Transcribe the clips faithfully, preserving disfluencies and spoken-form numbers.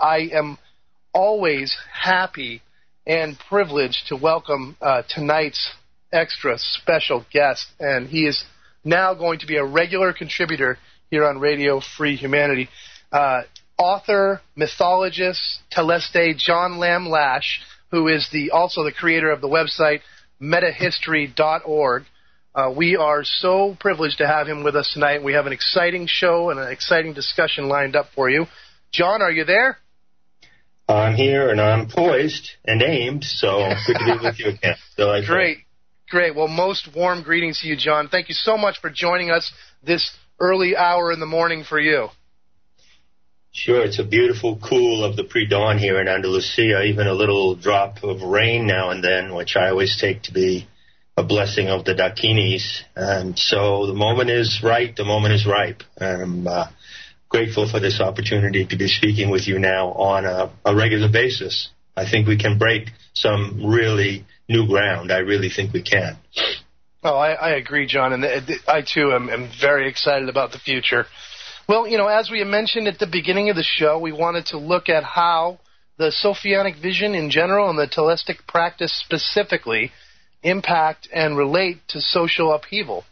I am always happy and privileged to welcome uh, tonight's extra special guest, and he is now going to be a regular contributor here on Radio Free Humanity. Uh, author, mythologist, Teleste John Lamb Lash, who is the also the creator of the website metahistory dot org. Uh, we are so privileged to have him with us tonight. We have an exciting show and an exciting discussion lined up for you. John, are you there? I'm here, and I'm poised and aimed, so good to be with you again. Delightful. Great, great. Well, most warm greetings to you, John. Thank you so much for joining us this early hour in the morning for you. Sure, it's a beautiful cool of the pre-dawn here in Andalusia, even a little drop of rain now and then, which I always take to be a blessing of the Dakinis. And so the moment is right, the moment is ripe. I'm uh, grateful for this opportunity to be speaking with you now on a, a regular basis. I think we can break some really new ground. I really think we can. Oh, I, I agree, John, and I, too, am, am very excited about the future. Well, you know, as we mentioned at the beginning of the show, we wanted to look at how the Sophianic vision in general and the Telestic practice specifically impact and relate to social upheaval.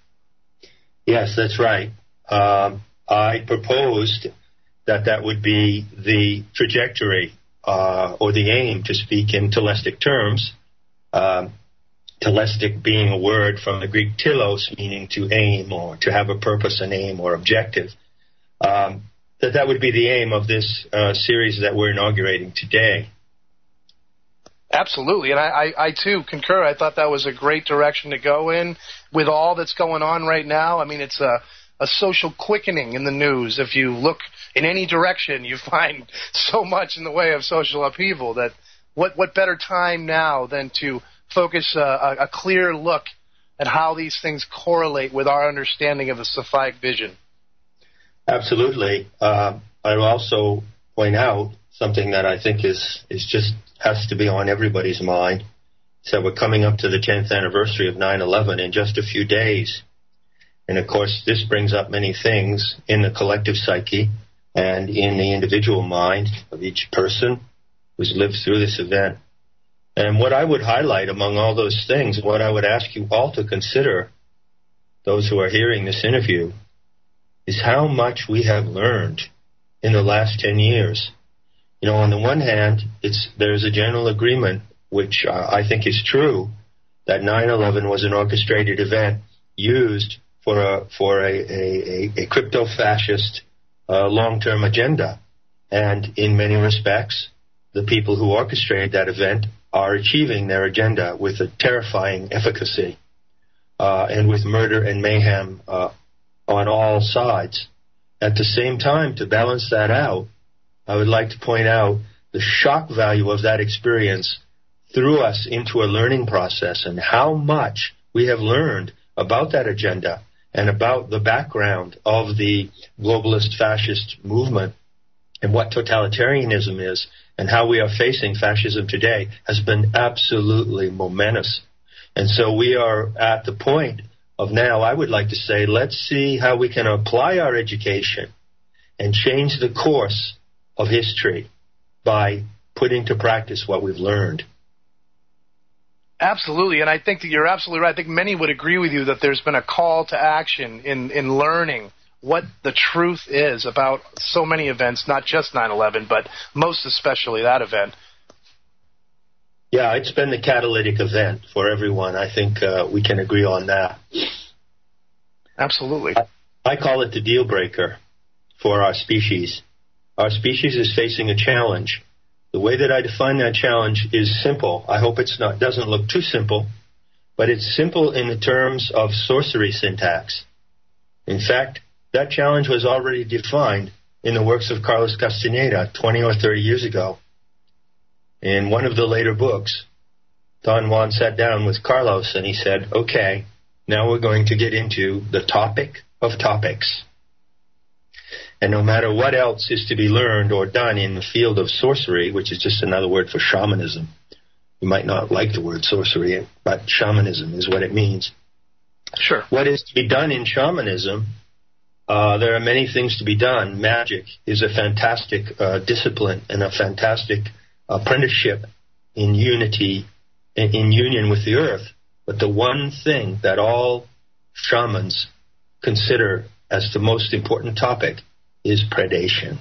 Yes, that's right. Um, I proposed that that would be the trajectory uh, or the aim, to speak in Telestic terms. Um, Telestic being a word from the Greek telos, meaning to aim or to have a purpose, an aim or objective. Um, that that would be the aim of this uh, series that we're inaugurating today. Absolutely, and I, I, I, too, concur. I thought that was a great direction to go in with all that's going on right now. I mean, it's a, a social quickening in the news. If you look in any direction, you find so much in the way of social upheaval that what, what better time now than to focus a, a, a clear look at how these things correlate with our understanding of the Sophic vision. Absolutely. Uh, I'll also point out something that I think is, is just has to be on everybody's mind. So we're coming up to the tenth anniversary of nine eleven in just a few days. And, of course, this brings up many things in the collective psyche and in the individual mind of each person who's lived through this event. And what I would highlight among all those things, what I would ask you all to consider, those who are hearing this interview, is how much we have learned in the last ten years. You know, on the one hand, it's there's a general agreement, which uh, I think is true, that nine eleven was an orchestrated event used for a for a, a, a crypto-fascist uh, long-term agenda. And in many respects, the people who orchestrated that event are achieving their agenda with a terrifying efficacy uh, and with murder and mayhem uh, on all sides. At the same time, to balance that out, I would like to point out the shock value of that experience threw us into a learning process and how much we have learned about that agenda and about the background of the globalist fascist movement and what totalitarianism is and how we are facing fascism today has been absolutely momentous. And so we are at the point of now, I would like to say, let's see how we can apply our education and change the course of history by putting to practice what we've learned. Absolutely, and I think that you're absolutely right. I think many would agree with you that there's been a call to action in, in learning what the truth is about so many events, not just nine eleven, but most especially that event. Yeah, it's been the catalytic event for everyone. I think uh, we can agree on that. Absolutely. I, I call it the deal breaker for our species. Our species is facing a challenge. The way that I define that challenge is simple. I hope it's not doesn't look too simple, but it's simple in the terms of sorcery syntax. In fact, that challenge was already defined in the works of Carlos Castaneda twenty or thirty years ago. In one of the later books, Don Juan sat down with Carlos and he said, okay, now we're going to get into the topic of topics. And no matter what else is to be learned or done in the field of sorcery, which is just another word for shamanism, you might not like the word sorcery, but shamanism is what it means. Sure. What is to be done in shamanism Uh, there are many things to be done. Magic is a fantastic uh, discipline and a fantastic apprenticeship in unity, in, in union with the earth. But the one thing that all shamans consider as the most important topic is predation.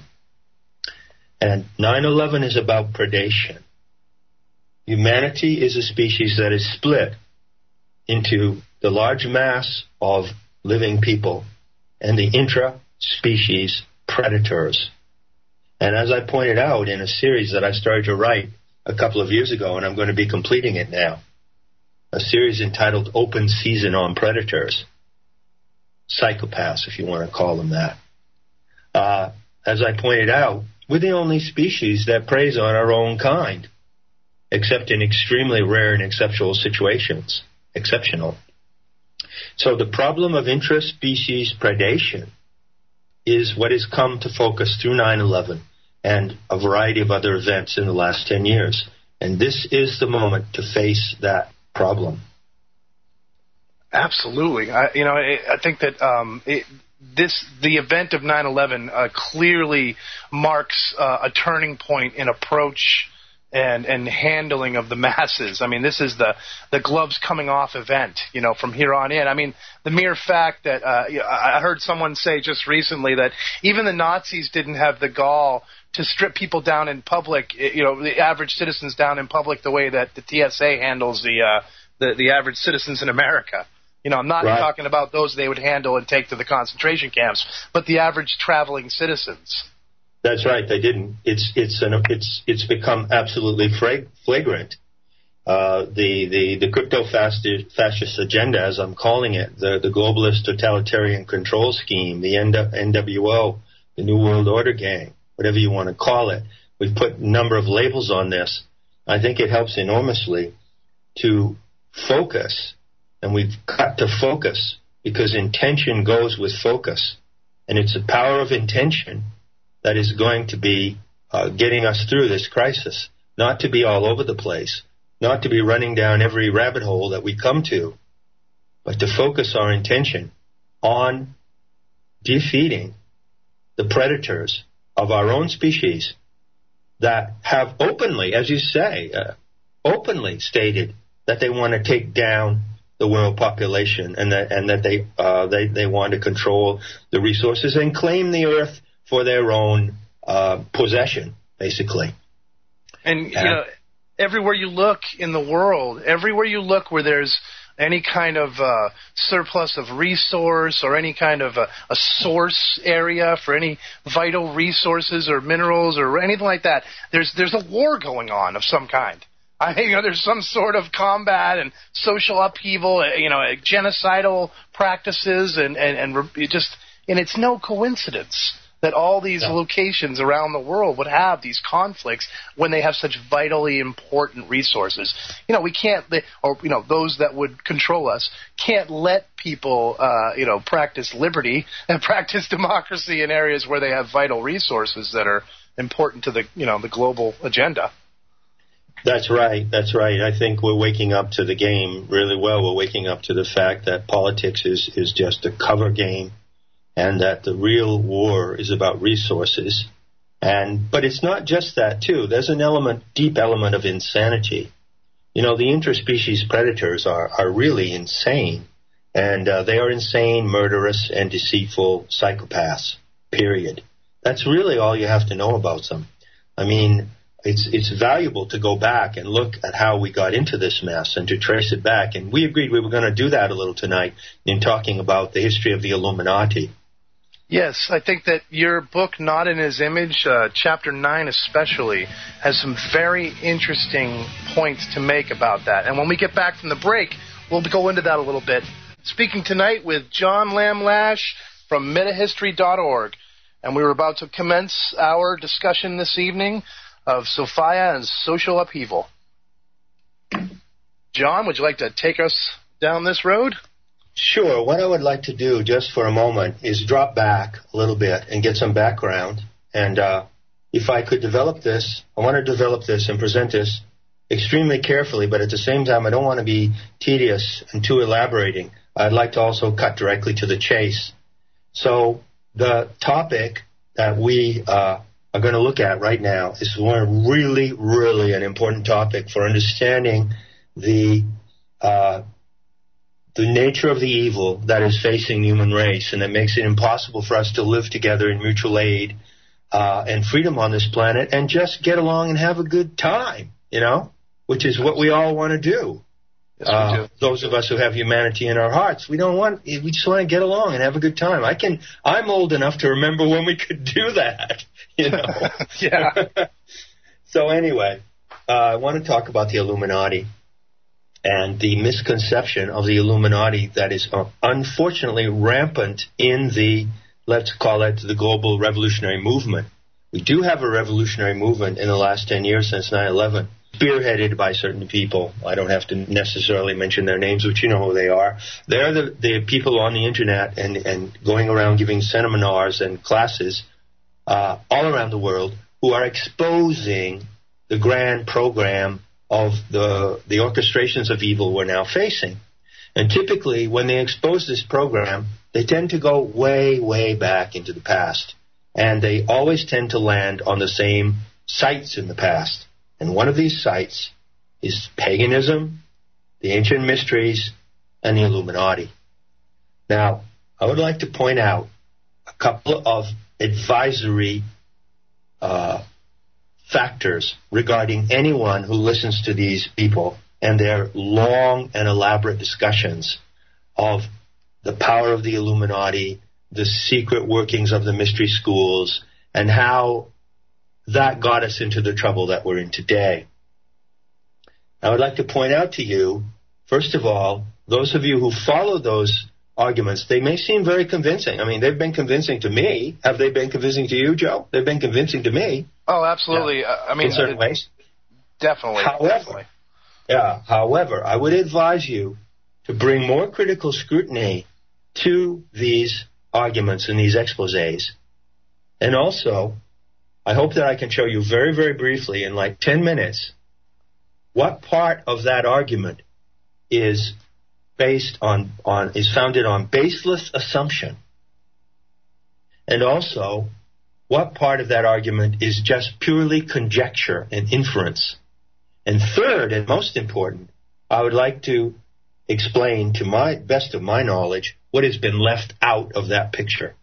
And nine eleven is about predation. Humanity is a species that is split into the large mass of living people and the intra-species predators. And as I pointed out in a series that I started to write a couple of years ago, and I'm going to be completing it now, a series entitled Open Season on Predators, psychopaths, if you want to call them that. Uh, as I pointed out, we're the only species that preys on our own kind, except in extremely rare and exceptional situations. Exceptional. So the problem of intra-species predation is what has come to focus through nine eleven and a variety of other events in the last ten years. And this is the moment to face that problem. Absolutely. I, you know, I, I think that um, it, this the event of nine eleven uh, clearly marks uh, a turning point in approach and and handling of the masses. I mean, this is the the gloves coming off event, you know, from here on in. I mean, the mere fact that uh, I heard someone say just recently that even the Nazis didn't have the gall to strip people down in public, you know, the average citizens down in public the way that the T S A handles the uh, the, the average citizens in America. You know, I'm not right. talking about those they would handle and take to the concentration camps, but the average traveling citizens. That's right. They didn't. It's it's an, it's it's become absolutely flagrant. Uh, the the the crypto fascist agenda, as I'm calling it, the the globalist totalitarian control scheme, the N W O, the New World Order gang, whatever you want to call it. We've put a number of labels on this. I think it helps enormously to focus, and we've got to focus because intention goes with focus, and it's the power of intention that is going to be uh, getting us through this crisis, not to be all over the place, not to be running down every rabbit hole that we come to, but to focus our intention on defeating the predators of our own species that have openly, as you say, uh, openly stated that they want to take down the world population and that, and that they, uh, they, they want to control the resources and claim the earth for their own uh, possession, basically. And, you uh, know, everywhere you look in the world, everywhere you look where there's any kind of uh, surplus of resource or any kind of a, a source area for any vital resources or minerals or anything like that, there's there's a war going on of some kind. I mean, you know, there's some sort of combat and social upheaval, you know, genocidal practices, and, and, and it just and it's no coincidence that all these yeah. locations around the world would have these conflicts when they have such vitally important resources. You know, we can't, or, you know, those that would control us can't let people, uh, you know, practice liberty and practice democracy in areas where they have vital resources that are important to the, you know, the global agenda. That's right. That's right. I think we're waking up to the game really well. We're waking up to the fact that politics is, is just a cover game, and that the real war is about resources. And but it's not just that, too. There's an element, deep element of insanity. You know, the interspecies predators are, are really insane. And uh, they are insane, murderous, and deceitful psychopaths, period. That's really all you have to know about them. I mean, it's it's valuable to go back and look at how we got into this mess and to trace it back. And we agreed we were going to do that a little tonight in talking about the history of the Illuminati. Yes, I think that your book, Not in His Image, uh, Chapter nine especially, has some very interesting points to make about that. And when we get back from the break, we'll go into that a little bit. Speaking tonight with John Lamb-Lash from metahistory dot org. And we were about to commence our discussion this evening of Sophia and social upheaval. John, would you like to take us down this road? Sure. What I would like to do just for a moment is drop back a little bit and get some background. And uh, if I could develop this, I want to develop this and present this extremely carefully, but at the same time, I don't want to be tedious and too elaborating. I'd like to also cut directly to the chase. So the topic that we uh, are going to look at right now is one really, really an important topic for understanding the uh, the nature of the evil that is facing the human race, and that makes it impossible for us to live together in mutual aid uh, and freedom on this planet and just get along and have a good time, you know, which is what we all want to do. Yes, uh, we do. Those of us who have humanity in our hearts, we don't want, we just want to get along and have a good time. I can, I'm old enough to remember when we could do that, you know. Yeah. So anyway, uh, I want to talk about the Illuminati and the misconception of the Illuminati that is uh, unfortunately rampant in the, let's call it, the global revolutionary movement. We do have a revolutionary movement in the last ten years since nine eleven, spearheaded by certain people. I don't have to necessarily mention their names, but you know who they are. They're the, the people on the Internet and, and going around giving seminars and classes uh, all around the world who are exposing the grand program of the, the orchestrations of evil we're now facing. And typically, when they expose this program, they tend to go way, way back into the past. And they always tend to land on the same sites in the past. And one of these sites is paganism, the ancient mysteries, and the Illuminati. Now, I would like to point out a couple of advisory uh factors regarding anyone who listens to these people and their long and elaborate discussions of the power of the Illuminati, the secret workings of the mystery schools, and how that got us into the trouble that we're in today. I would like to point out to you, first of all, those of you who follow those arguments, they may seem very convincing. I mean, they've been convincing to me. Have they been convincing to you, Joe? They've been convincing to me. Oh, absolutely. Yeah. Uh, I mean, in certain it, ways. Definitely. However, definitely. yeah. However, I would advise you to bring more critical scrutiny to these arguments and these exposés. And also, I hope that I can show you very, very briefly in like ten minutes what part of that argument is based on, on is founded on baseless assumption, and also what part of that argument is just purely conjecture and inference. And third, and most important, I would like to explain to my best of my knowledge what has been left out of that picture.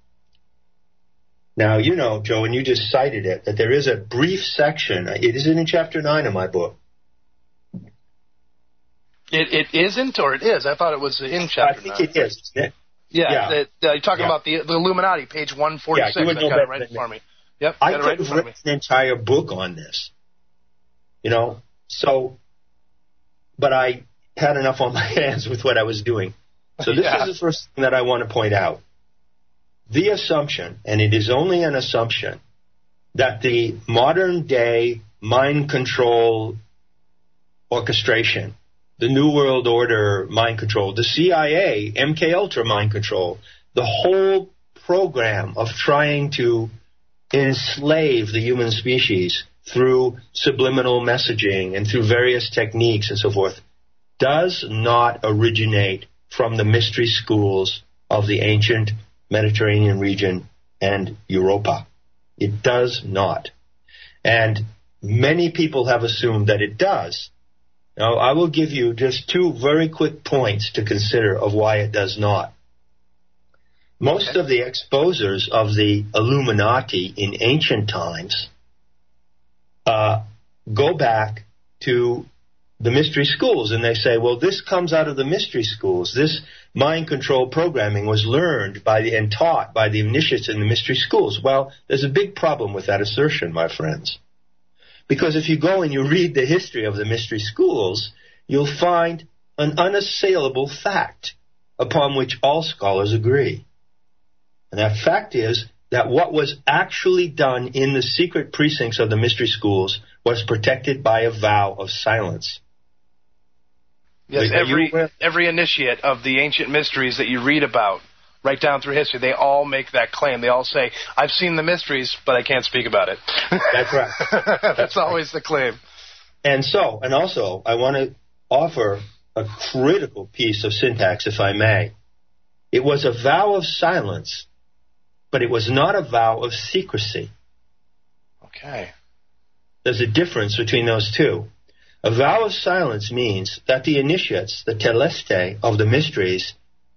Now, you know, Joe, and you just cited it, that there is a brief section, it is in chapter nine of my book. It, it isn't, or it is? I thought it was in chapter nine. I think nine. It is, isn't it? Yeah, yeah. The, uh, you're talking yeah. about the, the Illuminati, page one forty-six. Yeah, you would know I got better it right than for me. me. Yep, I got it right could in have front of written me. an entire book on this, you know, so, but I had enough on my hands with what I was doing. So this yeah. is the first thing that I want to point out. The assumption, and it is only an assumption, that the modern day mind control orchestration, the New World Order mind control, the C I A, M K Ultra mind control, the whole program of trying to enslave the human species through subliminal messaging and through various techniques and so forth, does not originate from the mystery schools of the ancient Mediterranean region and Europa. It does not. And many people have assumed that it does. Now, I will give you just two very quick points to consider of why it does not. Most of the exposers of the Illuminati in ancient times uh, go back to the mystery schools, and they say, well, this comes out of the mystery schools. This mind control programming was learned by the, and taught by the initiates in the mystery schools. Well, there's a big problem with that assertion, my friends. Because if you go and you read the history of the mystery schools, you'll find an unassailable fact upon which all scholars agree. And that fact is that what was actually done in the secret precincts of the mystery schools was protected by a vow of silence. Yes, every every initiate of the ancient mysteries that you read about, right down through history, they all make that claim. They all say, I've seen the mysteries, but I can't speak about it. That's right. That's, That's always right. the claim. And so, and also, I want to offer a critical piece of syntax, if I may. It was a vow of silence but it was not a vow of secrecy. Okay. There's a difference between those two. A vow of silence means that the initiates, the teleste of the mysteries,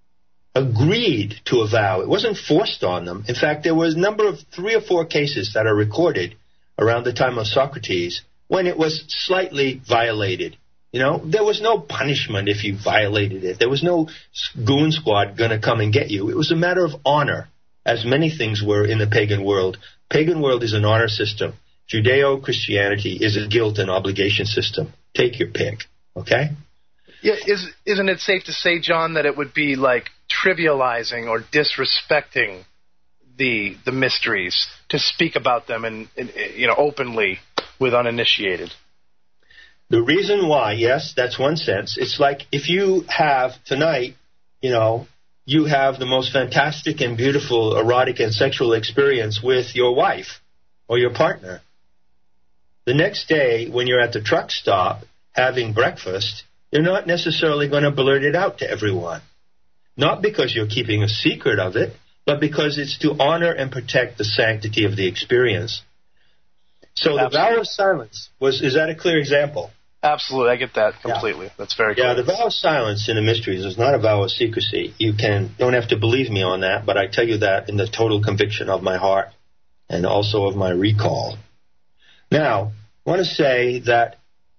agreed to a vow. It wasn't forced on them. In fact, there was a number of three or four cases that are recorded around the time of Socrates when it was slightly violated. You know, there was no punishment if you violated it. There was no goon squad going to come and get you. It was a matter of honor, as many things were in the pagan world. Pagan world is an honor system. Judeo-Christianity is a guilt and obligation system. Take your pick, okay? Yeah, is, isn't it safe to say, John, that it would be like trivializing or disrespecting the the mysteries to speak about them and, and you know openly with uninitiated? The reason why, yes, that's one sense. It's like if you have tonight, you know, you have the most fantastic and beautiful erotic and sexual experience with your wife or your partner. The next day, when you're at the truck stop having breakfast, you're not necessarily going to blurt it out to everyone. Not because you're keeping a secret of it, but because it's to honor and protect the sanctity of the experience. So Absolutely. The vow of silence was, is that a clear example? Absolutely, I get that completely. Yeah. That's very clear. Yeah, the vow of silence in the mysteries is not a vow of secrecy. You can don't have to believe me on that, but I tell you that in the total conviction of my heart and also of my recall. Now, I want to say that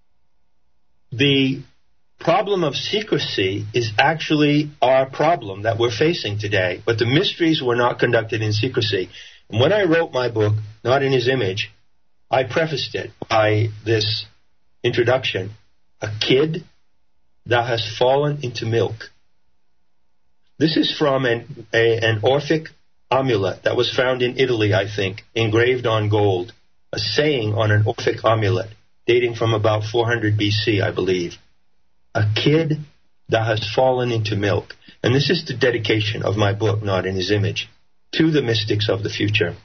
the problem of secrecy is actually our problem that we're facing today, but the mysteries were not conducted in secrecy. And when I wrote my book, Not in His Image, I prefaced it by this introduction: a kid that has fallen into milk. This is from an, a, an Orphic amulet that was found in Italy, I think, engraved on gold, a saying on an Orphic amulet dating from about four hundred B C, I believe. A kid that has fallen into milk. And this is the dedication of my book, Not in His Image, to the mystics of the future.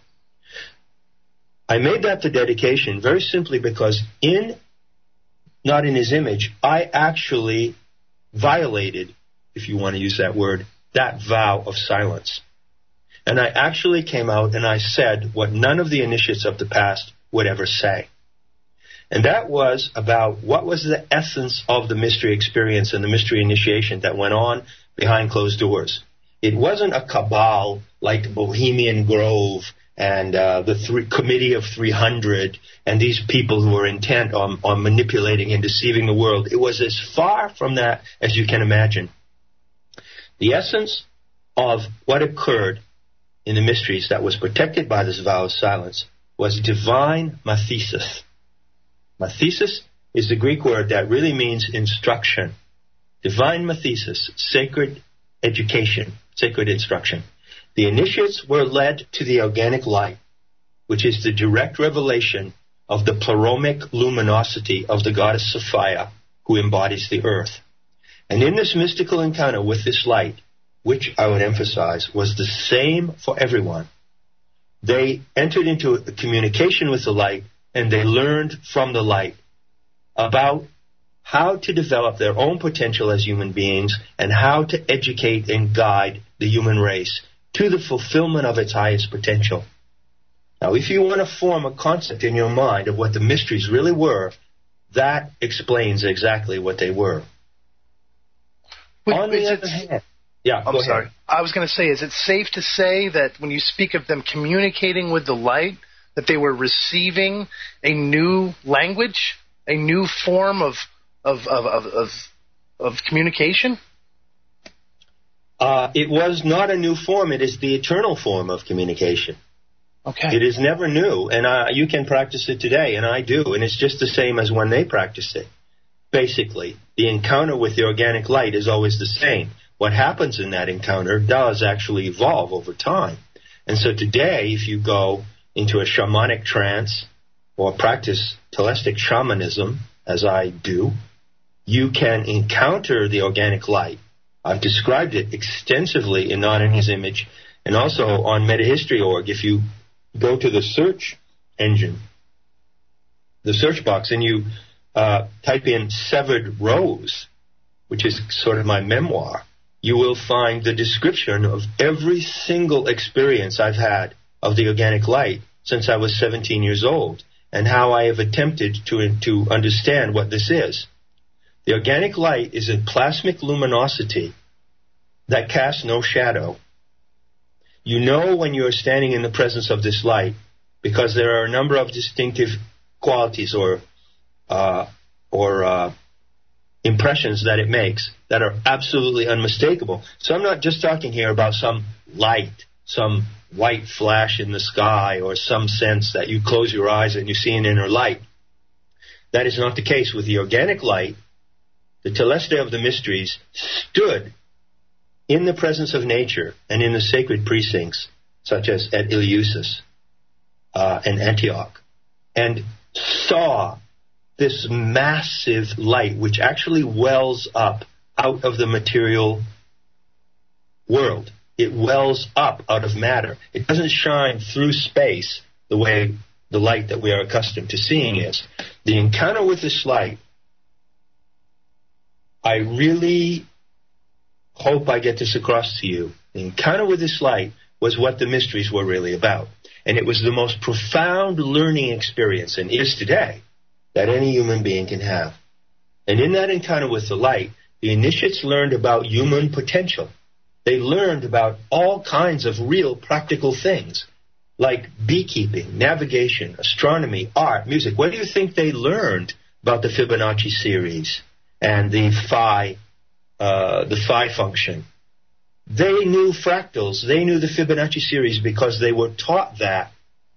I made that the dedication very simply because in Not in His Image, I actually violated, if you want to use that word, that vow of silence. And I actually came out and I said what none of the initiates of the past would ever say. And that was about what was the essence of the mystery experience and the mystery initiation that went on behind closed doors. It wasn't a cabal like the Bohemian Grove and uh, the three, Committee of three hundred and these people who were intent on, on manipulating and deceiving the world. It was as far from that as you can imagine. The essence of what occurred in the mysteries that was protected by this vow of silence was divine mathesis. Mathesis is the Greek word that really means instruction. Divine mathesis, sacred education, sacred instruction. The initiates were led to the organic light, which is the direct revelation of the pleromic luminosity of the goddess Sophia, who embodies the earth. And in this mystical encounter with this light, which I would emphasize was the same for everyone, they entered into a communication with the light, and they learned from the light about how to develop their own potential as human beings and how to educate and guide the human race to the fulfillment of its highest potential. Now, if you want to form a concept in your mind of what the mysteries really were, that explains exactly what they were. Wait, On the other hand, yeah, I'm go sorry. ahead. I was going to say, is it safe to say that when you speak of them communicating with the light, that they were receiving a new language, a new form of of of of, of, of communication? Uh, it was not a new form. It is the eternal form of communication. Okay. It is never new, and uh, you can practice it today, and I do, and it's just the same as when they practiced it. Basically, the encounter with the organic light is always the same. What happens in that encounter does actually evolve over time. And so today, if you go into a shamanic trance or practice telestic shamanism, as I do, you can encounter the organic light. I've described it extensively in Not in His Image and also on metahistory dot org. If you go to the search engine, the search box, and you uh, type in Severed Rose, which is sort of my memoir, you will find the description of every single experience I've had of the organic light since I was seventeen years old, and how I have attempted to, to understand what this is. The organic light is a plasmic luminosity that casts no shadow. You know when you are standing in the presence of this light because there are a number of distinctive qualities or uh, or uh, impressions that it makes that are absolutely unmistakable. So I'm not just talking here about some light, some white flash in the sky, or some sense that you close your eyes and you see an inner light. That is not the case with the organic light. The Telestai of the Mysteries stood in the presence of nature and in the sacred precincts, such as at Eleusis uh, and Antioch, and saw this massive light which actually wells up out of the material world. It wells up out of matter. It doesn't shine through space the way the light that we are accustomed to seeing is. The encounter with this light, I really hope I get this across to you. The encounter with this light was what the mysteries were really about. And it was the most profound learning experience, and is today, that any human being can have. And in that encounter with the light, the initiates learned about human potential. They learned about all kinds of real practical things, like beekeeping, navigation, astronomy, art, music. What do you think they learned about the Fibonacci series and the phi, uh, the phi function? They knew fractals. They knew the Fibonacci series because they were taught that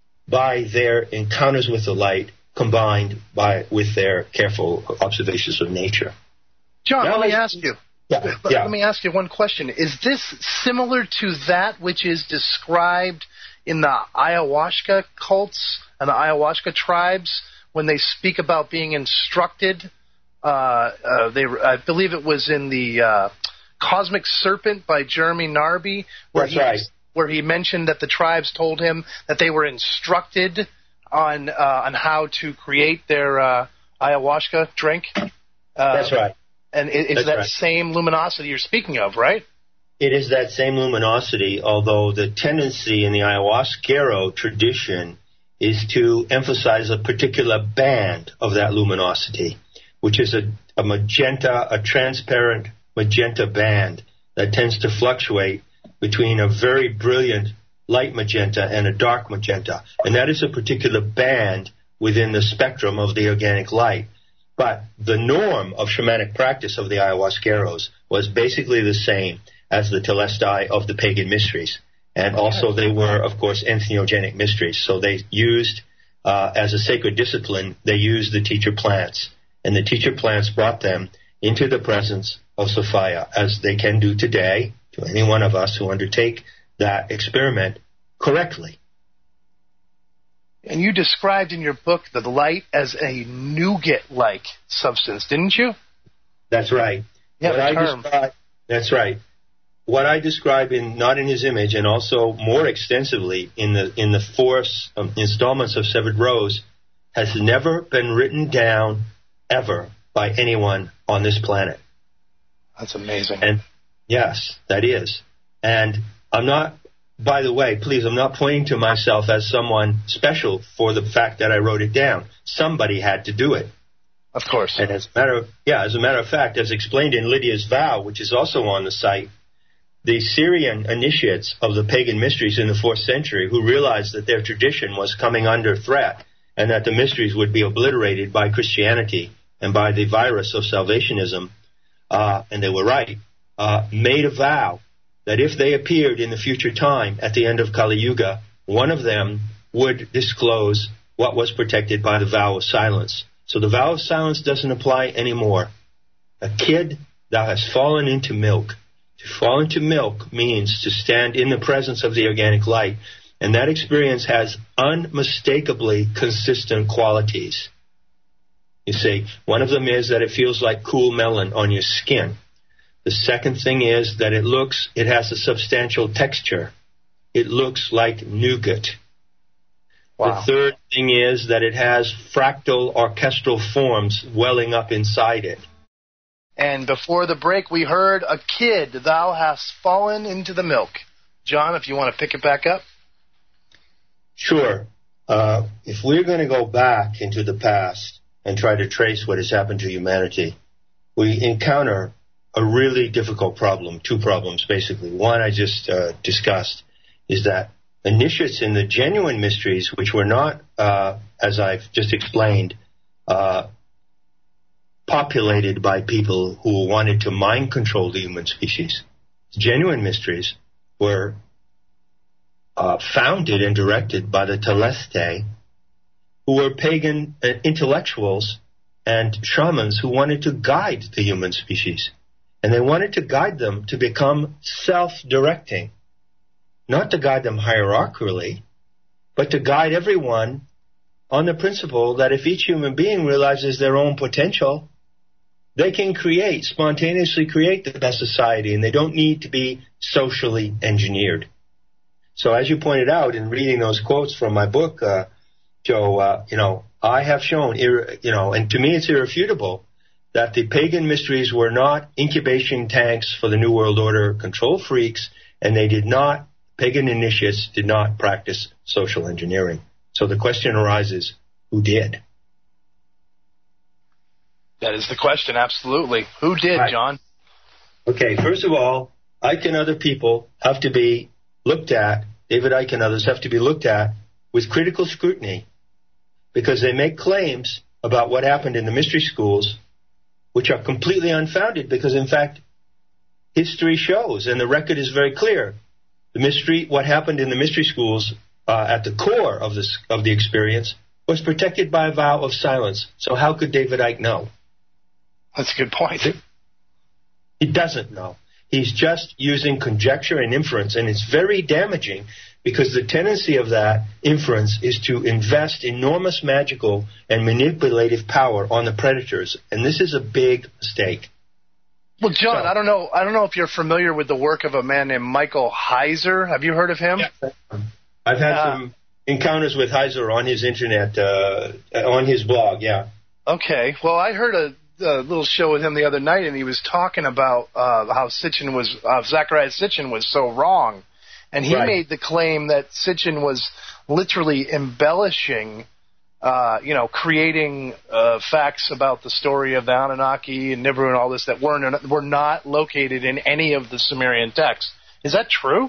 by their encounters with the light, combined by with their careful observations of nature. John, now let me ask you. Yeah, let, yeah. let me ask you one question. Is this similar to that which is described in the ayahuasca cults and the ayahuasca tribes when they speak about being instructed? Uh, uh, they, I believe it was in the uh, Cosmic Serpent by Jeremy Narby, where That's he, right. where he mentioned that the tribes told him that they were instructed on uh, on how to create their uh, ayahuasca drink. Uh, That's right. And it, it's That's that right. same luminosity you're speaking of, right? It is that same luminosity, although the tendency in the ayahuasquero tradition is to emphasize a particular band of that luminosity, which is a, a magenta, a transparent magenta band that tends to fluctuate between a very brilliant light magenta and a dark magenta. And that is a particular band within the spectrum of the organic light. But the norm of shamanic practice of the ayahuasqueros was basically the same as the Telestai of the pagan mysteries. And also they were, of course, entheogenic mysteries. So they used, uh, as a sacred discipline, they used the teacher plants. And the teacher plants brought them into the presence of Sophia, as they can do today to any one of us who undertake that experiment correctly. And you described in your book the light as a nougat-like substance, didn't you? That's right. Yeah, what the I term. describe, that's right. What I describe in Not in His Image, and also more extensively in the in the four um, installments of Severed Rose, has never been written down ever by anyone on this planet. That's amazing. And yes, that is. And I'm not, by the way, please, I'm not pointing to myself as someone special for the fact that I wrote it down. Somebody had to do it. Of course. And as a matter of, yeah, as a matter of fact, as explained in Lydia's Vow, which is also on the site, the Syrian initiates of the pagan mysteries in the fourth century, who realized that their tradition was coming under threat and that the mysteries would be obliterated by Christianity and by the virus of salvationism, uh, and they were right, uh, made a vow that if they appeared in the future time at the end of Kali Yuga, one of them would disclose what was protected by the vow of silence. So the vow of silence doesn't apply anymore. A kid, thou hast fallen into milk. To fall into milk means to stand in the presence of the organic light, and that experience has unmistakably consistent qualities. You see, one of them is that it feels like cool melon on your skin. The second thing is that it looks, it has a substantial texture. It looks like nougat. Wow. The third thing is that it has fractal orchestral forms welling up inside it. And before the break, we heard, "A kid, thou hast fallen into the milk." John, if you want to pick it back up. Sure. Uh, if we're going to go back into the past and try to trace what has happened to humanity, we encounter a really difficult problem, two problems basically. One I just uh, discussed is that initiates in the genuine mysteries, which were not, uh, as I've just explained, uh, populated by people who wanted to mind control the human species. Genuine mysteries were uh, founded and directed by the Telestai, who were pagan uh, intellectuals and shamans who wanted to guide the human species. And they wanted to guide them to become self-directing, not to guide them hierarchically, but to guide everyone on the principle that if each human being realizes their own potential, they can create, spontaneously create the best society, and they don't need to be socially engineered. So as you pointed out in reading those quotes from my book, uh, Joe, uh, you know, I have shown, you know, and to me it's irrefutable, that the pagan mysteries were not incubation tanks for the New World Order control freaks, and they did not, pagan initiates did not practice social engineering. So the question arises, who did? That is the question, absolutely. Who did, right. John? Okay, first of all, Icke and other people have to be looked at, David Icke and others have to be looked at with critical scrutiny, because they make claims about what happened in the mystery schools which are completely unfounded, because, in fact, history shows, and the record is very clear, the mystery, what happened in the mystery schools uh, at the core of, this, of the experience was protected by a vow of silence. So how could David Icke know? That's a good point. He doesn't know. He's just using conjecture and inference, and it's very damaging, because the tendency of that inference is to invest enormous magical and manipulative power on the predators, and this is a big mistake. Well, John, so, I don't know. I don't know if you're familiar with the work of a man named Michael Heiser. Have you heard of him? Yeah. I've had uh, some encounters with Heiser on his internet, uh, on his blog. Yeah. Okay. Well, I heard a, a little show with him the other night, and he was talking about uh, how Sitchin was, uh, Zecharia Sitchin was so wrong. And he right. made the claim that Sitchin was literally embellishing, uh, you know, creating uh, facts about the story of the Anunnaki and Nibiru and all this that weren't were not located in any of the Sumerian texts. Is that true?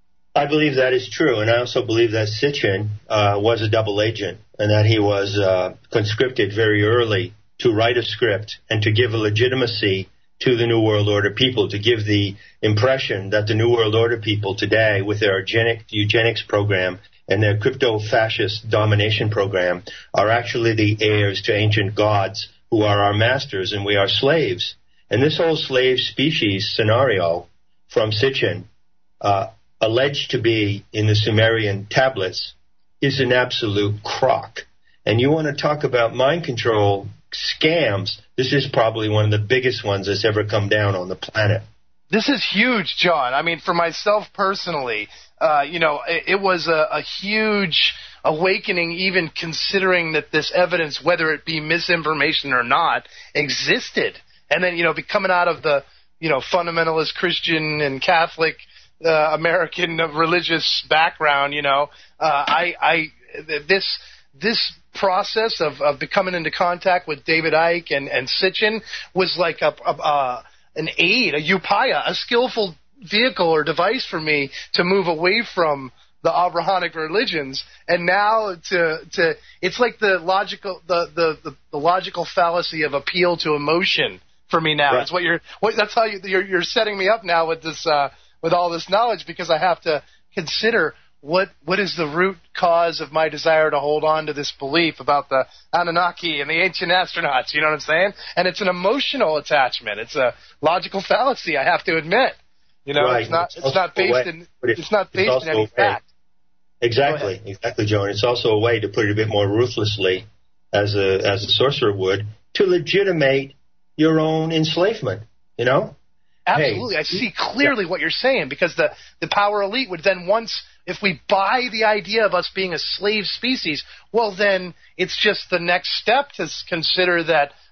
I believe that is true, and I also believe that Sitchin uh, was a double agent, and that he was uh, conscripted very early to write a script and to give a legitimacy to the New World Order people, to give the impression that the New World Order people today, with their eugenic, eugenics program and their crypto-fascist domination program, are actually the heirs to ancient gods who are our masters and we are slaves. And this whole slave species scenario from Sitchin, uh, alleged to be in the Sumerian tablets, is an absolute crock. And you want to talk about mind control scams, this is probably one of the biggest ones that's ever come down on the planet. This is huge, John. I mean, for myself personally, uh, you know, it, it was a, a huge awakening, even considering that this evidence, whether it be misinformation or not, existed. And then, you know, be coming out of the, you know, fundamentalist Christian and Catholic uh, American religious background, you know, uh, I, I, this, this process of, of becoming into contact with David Icke and, and Sitchin was like a, a, a an aid, a upaya, a skillful vehicle or device for me to move away from the Abrahamic religions, and now to to it's like the logical the the, the, the logical fallacy of appeal to emotion for me now. Right. It's what you're what that's how you, you're you're setting me up now with this uh, with all this knowledge, because I have to consider what what is the root cause of my desire to hold on to this belief about the Anunnaki and the ancient astronauts. You know what I'm saying? And it's an emotional attachment. It's a logical fallacy, I have to admit. You know, right. it's not it's, it's not based way, in it's, it's not based it's in any fact. Exactly, exactly, Joe. And it's also a way, to put it a bit more ruthlessly, as a as a sorcerer would, to legitimate your own enslavement. You know? Absolutely. Hey. I see clearly yeah. what you're saying, because the, the power elite would then, once, if we buy the idea of us being a slave species, well, then it's just the next step to consider that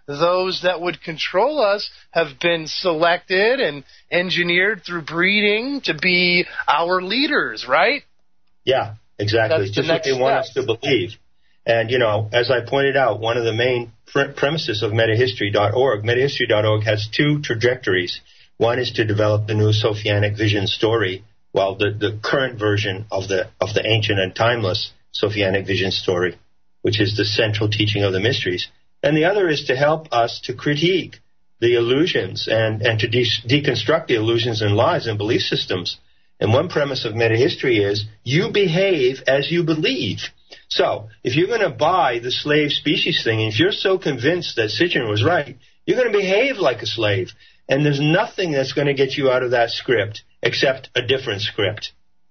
those that would control us have been selected and engineered through breeding to be our leaders, right? Yeah, exactly. That's just the what they next want step. us to believe. And, you know, as I pointed out, one of the main pre- premises of metahistory dot org, metahistory dot org has two trajectories. One is to develop the new Sophianic vision story, while the, the current version of the of the ancient and timeless Sophianic vision story, which is the central teaching of the mysteries. And the other is to help us to critique the illusions and, and to de- deconstruct the illusions and lies and belief systems. And one premise of metahistory is you behave as you believe. So if you're going to buy the slave species thing, and if you're so convinced that Sitchin was right, you're going to behave like a slave. And there's nothing that's going to get you out of that script except a different script.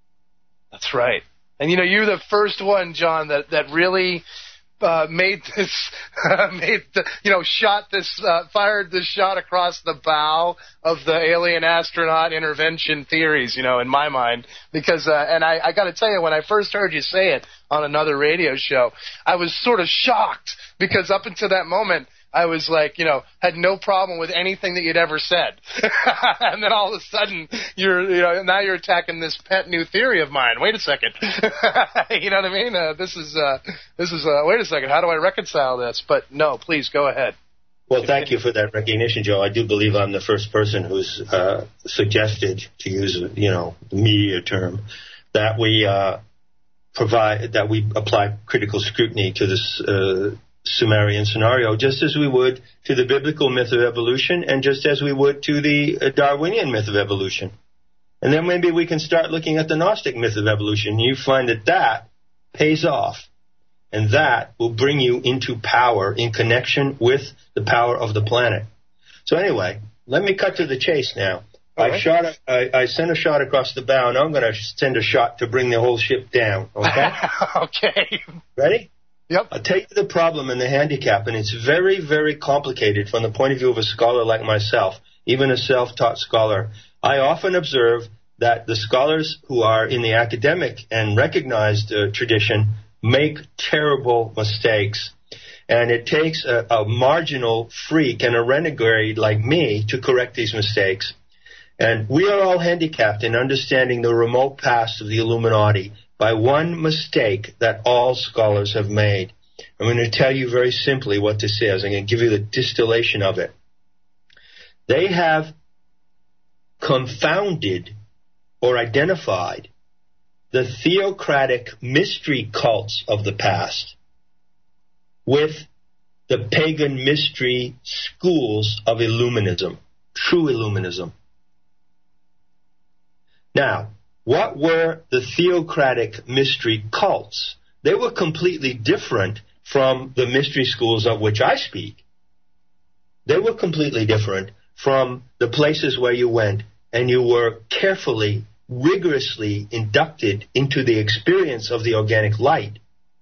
That's right. And, you know, you're the first one, John, that, that really uh, made this, uh, made the, you know, shot this, uh, fired this shot across the bow of the alien astronaut intervention theories, you know, in my mind. Because, uh, and I, I got to tell you, when I first heard you say it on another radio show, I was sort of shocked because up until that moment, I was like, you know, had no problem with anything that you'd ever said. And then all of a sudden, you're, you know, now you're attacking this pet new theory of mine. Wait a second. You know what I mean? Uh, this is, uh, this is, uh, wait a second. How do I reconcile this? But no, please go ahead. Well, thank you for that recognition, Joe. I do believe I'm the first person who's uh, suggested, to use, you know, the media term, that we uh, provide, that we apply critical scrutiny to this uh Sumerian scenario, just as we would to the biblical myth of evolution and just as we would to the Darwinian myth of evolution. And then maybe we can start looking at the Gnostic myth of evolution. You find that that pays off, and that will bring you into power in connection with the power of the planet. So anyway, let me cut to the chase now. All I right. shot. A, I, I sent a shot across the bow. Now I'm going to send a shot to bring the whole ship down. Okay? Okay. Ready? Yep. I'll tell you the problem and the handicap, and it's very, very complicated from the point of view of a scholar like myself, even a self-taught scholar. I often observe that the scholars who are in the academic and recognized uh, tradition make terrible mistakes, and it takes a, a marginal freak and a renegade like me to correct these mistakes. And we are all handicapped in understanding the remote past of the Illuminati by one mistake that all scholars have made. I'm going to tell you very simply what this is. I'm going to give you the distillation of it. They have confounded or identified the theocratic mystery cults of the past with the pagan mystery schools of Illuminism, true Illuminism. Now, what were the theocratic mystery cults? They were completely different from the mystery schools of which I speak. They were completely different from the places where you went and you were carefully, rigorously inducted into the experience of the organic light.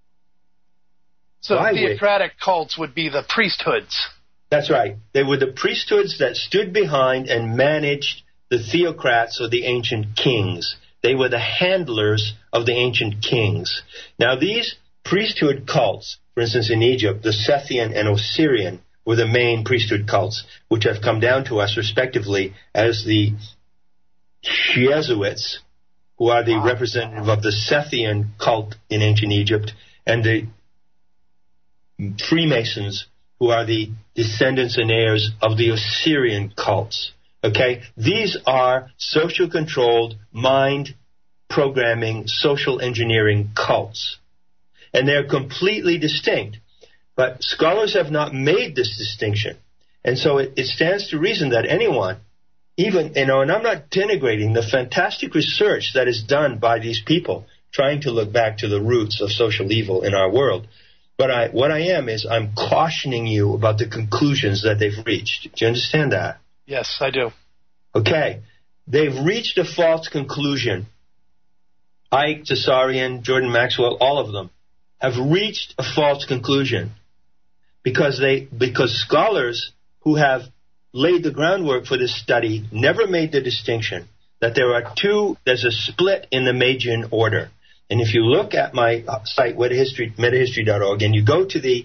So Why theocratic cults would be the priesthoods. That's right. They were the priesthoods that stood behind and managed the theocrats or the ancient kings. They were the handlers of the ancient kings. Now, these priesthood cults, for instance, in Egypt, the Sethian and Osirian were the main priesthood cults, which have come down to us respectively as the Jesuits, who are the representative of the Sethian cult in ancient Egypt, and the Freemasons, who are the descendants and heirs of the Osirian cults. Okay, these are social controlled, mind programming, social engineering cults. And they're completely distinct. But scholars have not made this distinction. And so it, it stands to reason that anyone, even, you know, and I'm not denigrating the fantastic research that is done by these people trying to look back to the roots of social evil in our world. But I, what I am is I'm cautioning you about the conclusions that they've reached. Do you understand that? Yes, I do. Okay. They've reached a false conclusion. Ike, Tsarian, Jordan Maxwell, all of them have reached a false conclusion because they because scholars who have laid the groundwork for this study never made the distinction that there are two, there's a split in the Magian order. And if you look at my site, metahistory dot org, and you go to the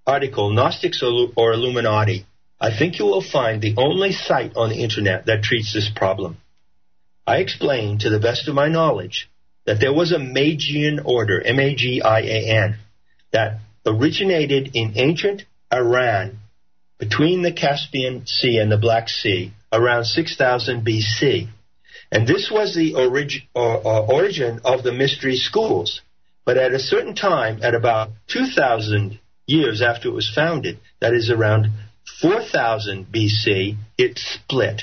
article, Gnostics or, or Illuminati, I think you will find the only site on the internet that treats this problem. I explain, to the best of my knowledge, that there was a Magian order, M A G I A N, that originated in ancient Iran between the Caspian Sea and the Black Sea around six thousand B C. And this was the orig- or, or origin of the mystery schools. But at a certain time, at about two thousand years after it was founded, that is around four thousand B C, it split.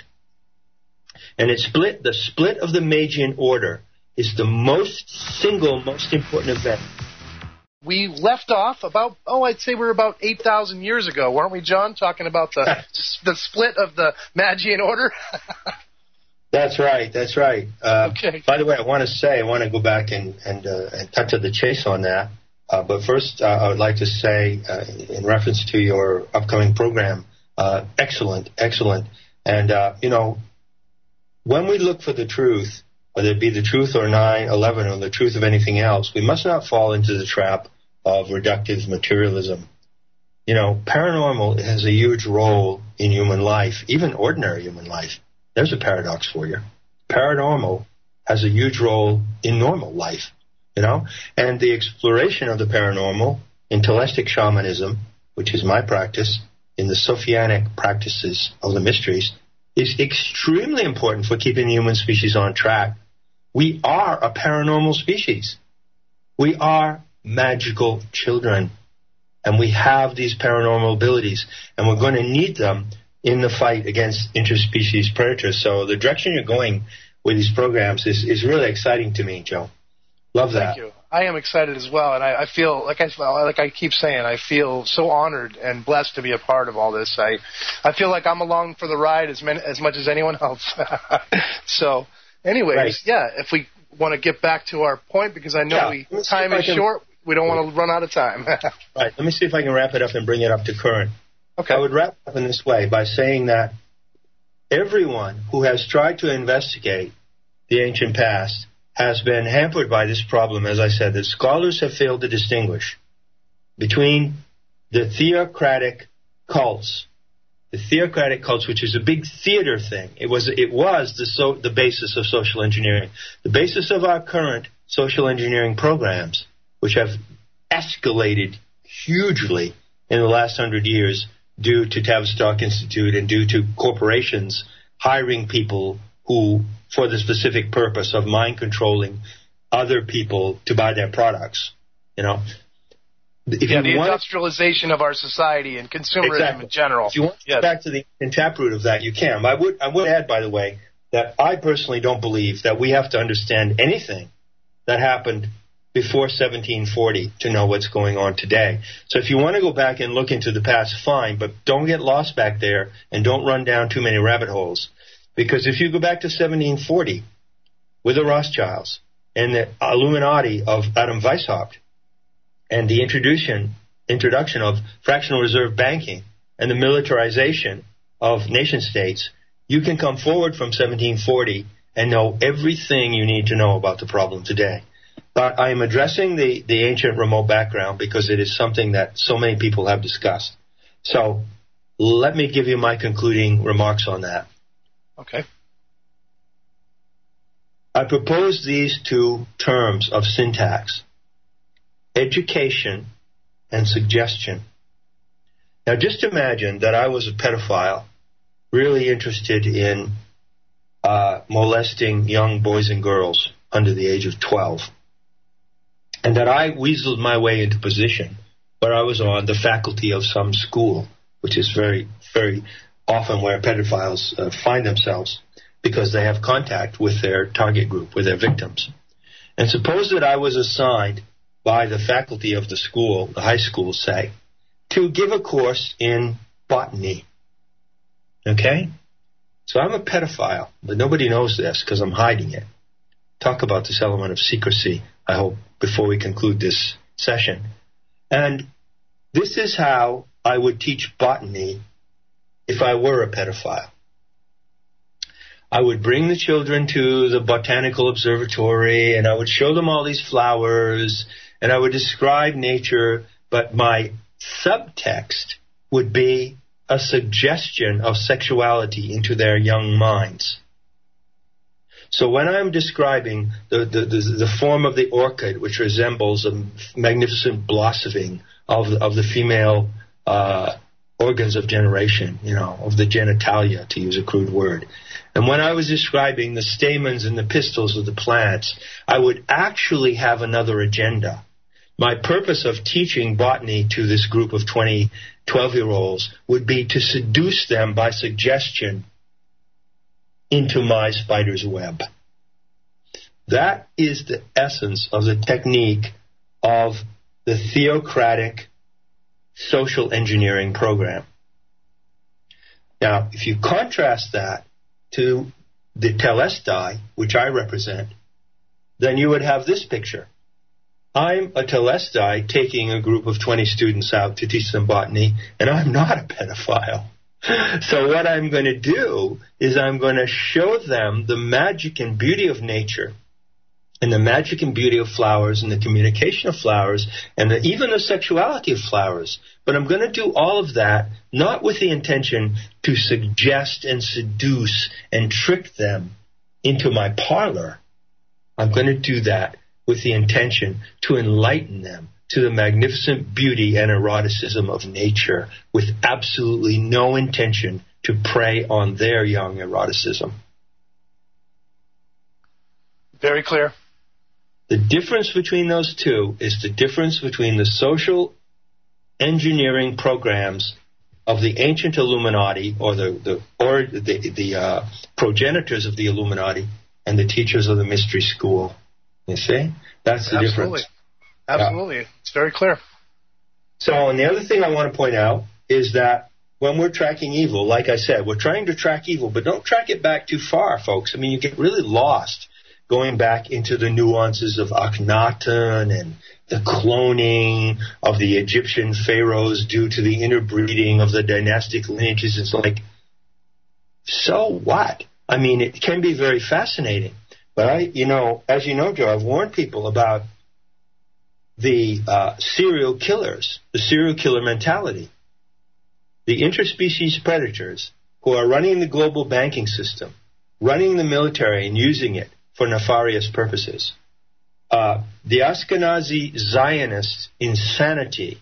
And it split, the split of the Magian order is the most single, most important event. We left off about, oh, I'd say we're about eight thousand years ago, weren't we, John, talking about the the split of the Magian order? That's right, that's right. Uh, okay. By the way, I want to say, I want to go back and, and, uh, and cut to the chase on that. Uh, but first, uh, I would like to say, uh, in reference to your upcoming program, uh, excellent, excellent. And, uh, you know, when we look for the truth, whether it be the truth or nine eleven or the truth of anything else, we must not fall into the trap of reductive materialism. You know, paranormal has a huge role in human life, even ordinary human life. There's a paradox for you. Paranormal has a huge role in normal life, you know, and the exploration of the paranormal in Telestic shamanism, which is my practice, in the Sophianic practices of the mysteries, is extremely important for keeping the human species on track. We are a paranormal species. We are magical children, and we have these paranormal abilities, and we're going to need them in the fight against interspecies predators. So the direction you're going with these programs is, is really exciting to me, Joe. Love that. Thank you. I am excited as well, and I, I feel like I like I keep saying, I feel so honored and blessed to be a part of all this. I I feel like I'm along for the ride as many, as much as anyone else. So, anyways, right. yeah, if we want to get back to our point, because I know yeah, we time is can, short, we don't want to run out of time. Right. Let me see if I can wrap it up and bring it up to current. Okay. I would wrap up in this way by saying that everyone who has tried to investigate the ancient past has been hampered by this problem, as I said, that scholars have failed to distinguish between the theocratic cults, the theocratic cults, which is a big theater thing. It was it was the so, the basis of social engineering, the basis of our current social engineering programs, which have escalated hugely in the last hundred years due to Tavistock Institute and due to corporations hiring people who, for the specific purpose of mind controlling other people to buy their products, you know. If yeah, you the want, industrialization of our society and consumerism exactly. in general. If you want to yes. get back to the taproot of that, you can. I would, I would add, by the way, that I personally don't believe that we have to understand anything that happened before seventeen forty to know what's going on today. So if you want to go back and look into the past, fine, but don't get lost back there and don't run down too many rabbit holes. Because if you go back to seventeen forty with the Rothschilds and the Illuminati of Adam Weishaupt and the introduction, introduction of fractional reserve banking and the militarization of nation states, you can come forward from seventeen forty and know everything you need to know about the problem today. But I am addressing the, the ancient remote background because it is something that so many people have discussed. So let me give you my concluding remarks on that. Okay. I propose these two terms of syntax, education and suggestion. Now just imagine that I was a pedophile really interested in uh, molesting young boys and girls under the age of twelve. And that I weaseled my way into position where I was on the faculty of some school, which is very, very often where pedophiles uh, find themselves because they have contact with their target group, with their victims. And suppose that I was assigned by the faculty of the school, the high school, say, to give a course in botany. Okay? So I'm a pedophile, but nobody knows this because I'm hiding it. Talk about this element of secrecy, I hope, before we conclude this session. And this is how I would teach botany if I were a pedophile. I would bring the children to the botanical observatory and I would show them all these flowers and I would describe nature, but my subtext would be a suggestion of sexuality into their young minds. So when I'm describing the, the, the, the form of the orchid, which resembles a magnificent blossoming of, of the female uh, organs of generation, you know, of the genitalia, to use a crude word, and when I was describing the stamens and the pistils of the plants, I would actually have another agenda. My purpose of teaching botany to this group of twenty, twelve-year-olds would be to seduce them by suggestion into my spider's web. That is the essence of the technique of the theocratic social engineering program. Now, if you contrast that to the Telestai, which I represent, then you would have this picture. I'm a Telestai taking a group of twenty students out to teach them botany, and I'm not a pedophile. So what I'm going to do is I'm going to show them the magic and beauty of nature, and the magic and beauty of flowers, and the communication of flowers, and the, even the sexuality of flowers. But I'm going to do all of that not with the intention to suggest and seduce and trick them into my parlor. I'm going to do that with the intention to enlighten them to the magnificent beauty and eroticism of nature, with absolutely no intention to prey on their young eroticism. Very clear. The difference between those two is the difference between the social engineering programs of the ancient Illuminati, or the the or the, the uh, progenitors of the Illuminati, and the teachers of the mystery school. You see, that's the Absolutely. difference. Absolutely, yeah. It's very clear. So, and the other thing I want to point out is that when we're tracking evil, like I said, we're trying to track evil, but don't track it back too far, folks. I mean, you get really lost going back into the nuances of Akhenaten and the cloning of the Egyptian pharaohs due to the interbreeding of the dynastic lineages. It's like, so what? I mean, it can be very fascinating. But I, you know, as you know, Joe, I've warned people about the uh, serial killers, the serial killer mentality, the interspecies predators who are running the global banking system, running the military and using it for nefarious purposes. Uh, the Ashkenazi Zionist insanity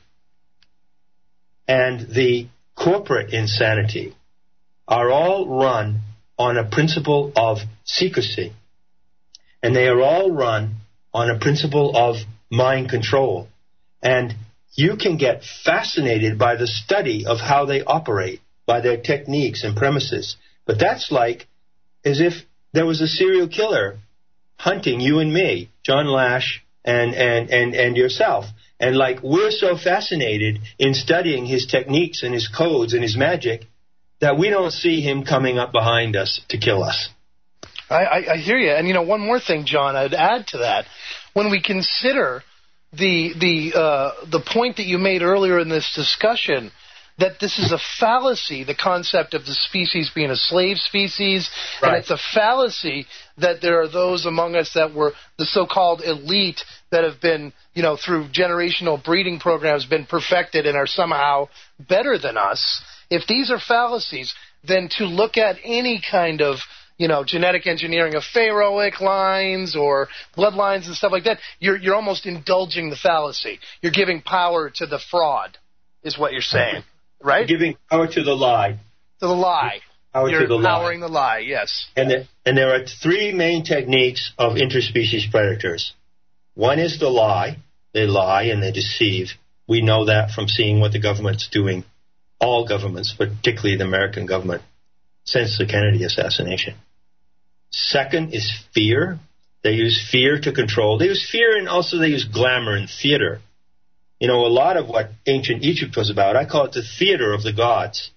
and the corporate insanity are all run on a principle of secrecy. And they are all run on a principle of mind control. And you can get fascinated by the study of how they operate, by their techniques and premises. But that's like as if there was a serial killer hunting you and me, John Lash and, and, and, and yourself. And like we're so fascinated in studying his techniques and his codes and his magic that we don't see him coming up behind us to kill us. I, I, I hear you. And, you know, one more thing, John, I'd add to that. When we consider the the uh, the point that you made earlier in this discussion, that this is a fallacy, the concept of the species being a slave species, right. And it's a fallacy that there are those among us that were the so-called elite that have been, you know, through generational breeding programs been perfected and are somehow better than us. If these are fallacies, then to look at any kind of, you know, genetic engineering of pharaohic lines or bloodlines and stuff like that, you're you're almost indulging the fallacy. You're giving power to the fraud, is what you're saying, right? You're giving power to the lie. To the lie. Power you're to the empowering lie. the lie, yes. And the, and there are three main techniques of interspecies predators. One is the lie. They lie and they deceive. We know that from seeing what the government's doing. All governments, but particularly the American government, since the Kennedy assassination. Second is fear. They use fear to control. They use fear, and also they use glamour and theater. You know, a lot of what ancient Egypt was about, I call it the theater of the gods.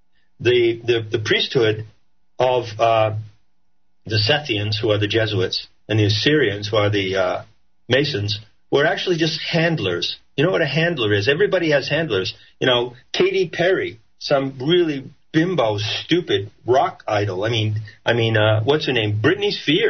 The the, the priesthood of uh, the Sethians, who are the Jesuits, and the Assyrians, who are the uh, Masons, were actually just handlers. You know what a handler is? Everybody has handlers. You know, Katy Perry, some really bimbo, stupid rock idol. I mean, I mean, uh, what's her name? Britney Spears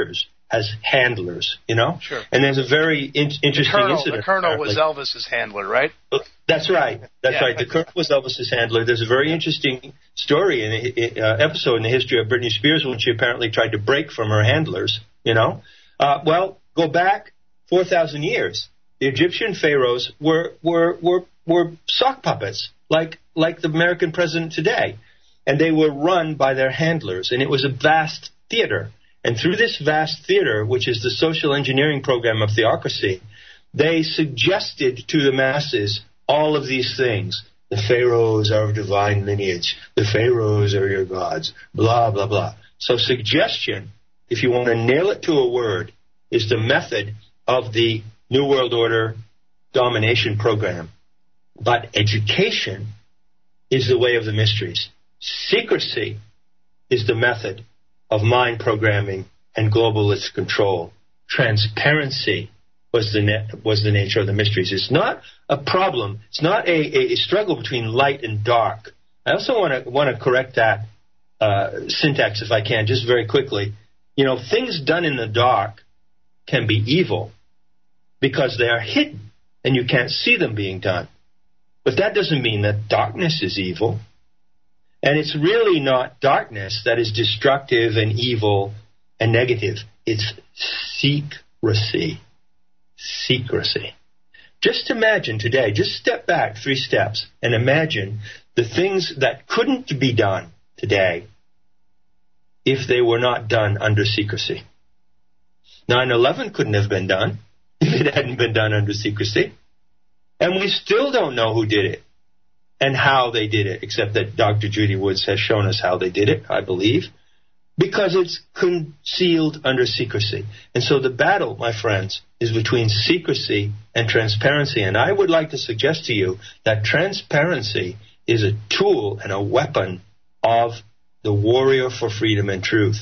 has handlers, you know? Sure. And there's a very in- interesting the colonel, incident. The colonel was apparently. Elvis's handler, right? That's right. That's yeah. right. The colonel was Elvis's handler. There's a very interesting story, in the, uh, episode in the history of Britney Spears when she apparently tried to break from her handlers, you know? Uh, well, go back four thousand years. The Egyptian pharaohs were, were, were, were sock puppets, like, like the American president today. And they were run by their handlers, and it was a vast theater. And through this vast theater, which is the social engineering program of theocracy, they suggested to the masses all of these things. The pharaohs are of divine lineage. The pharaohs are your gods. Blah, blah, blah. So suggestion, if you want to nail it to a word, is the method of the New World Order domination program. But education is the way of the mysteries. Secrecy is the method of mind programming and globalist control. Transparency was the ne- was the nature of the mysteries. It's not a problem. It's not a, a struggle between light and dark. I also want to want to correct that uh, syntax, if I can, just very quickly. You know, things done in the dark can be evil because they are hidden and you can't see them being done. But that doesn't mean that darkness is evil. And it's really not darkness that is destructive and evil and negative. It's secrecy. Secrecy. Just imagine today, just step back three steps and imagine the things that couldn't be done today if they were not done under secrecy. nine eleven couldn't have been done if it hadn't been done under secrecy. And we still don't know who did it and how they did it, except that Doctor Judy Woods has shown us how they did it, I believe, because it's concealed under secrecy. And so the battle, my friends, is between secrecy and transparency. And I would like to suggest to you that transparency is a tool and a weapon of the warrior for freedom and truth.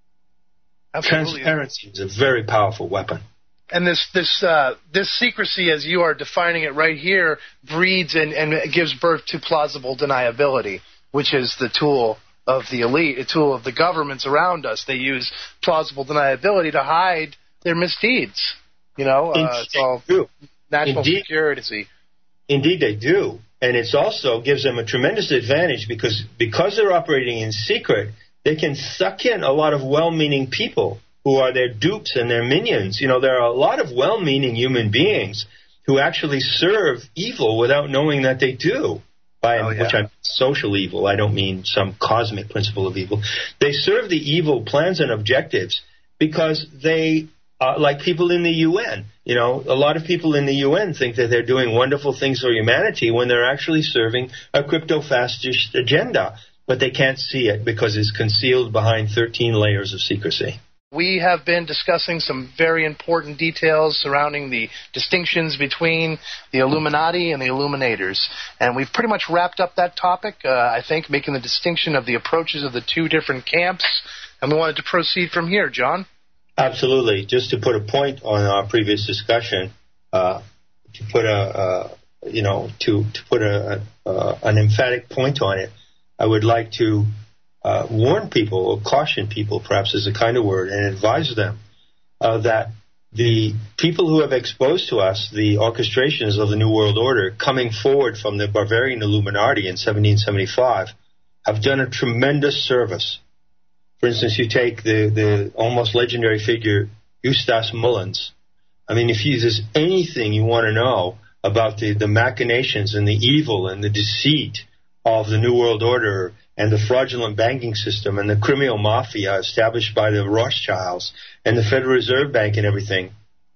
Absolutely. Transparency is a very powerful weapon. And this this uh, this secrecy, as you are defining it right here, breeds and, and gives birth to plausible deniability, which is the tool of the elite, a tool of the governments around us. They use plausible deniability to hide their misdeeds. You know, uh, it's all national Indeed. security. Indeed, they do. And it also gives them a tremendous advantage because because they're operating in secret, they can suck in a lot of well-meaning people who are their dupes and their minions. You know, there are a lot of well-meaning human beings who actually serve evil without knowing that they do. By oh, yeah. which I mean social evil. I don't mean some cosmic principle of evil. They serve the evil plans and objectives because they, uh, like people in the U N, you know, a lot of people in the U N think that they're doing wonderful things for humanity when they're actually serving a crypto-fascist agenda. But they can't see it because it's concealed behind thirteen layers of secrecy. We have been discussing some very important details surrounding the distinctions between the Illuminati and the Illuminators. And we've pretty much wrapped up that topic, uh, I think, making the distinction of the approaches of the two different camps. And we wanted to proceed from here, John. Absolutely. Just to put a point on our previous discussion, uh, to put a, uh, you know, to, to put a, uh, an emphatic point on it, I would like to Uh, warn people or caution people, perhaps is a kind of word, and advise them uh, that the people who have exposed to us the orchestrations of the New World Order coming forward from the Bavarian Illuminati in seventeen seventy-five have done a tremendous service. For instance, you take the, the almost legendary figure Eustace Mullins. I mean, if you, there's anything you want to know about the, the machinations and the evil and the deceit of the New World Order and the fraudulent banking system and the criminal mafia established by the Rothschilds and the Federal Reserve Bank and everything,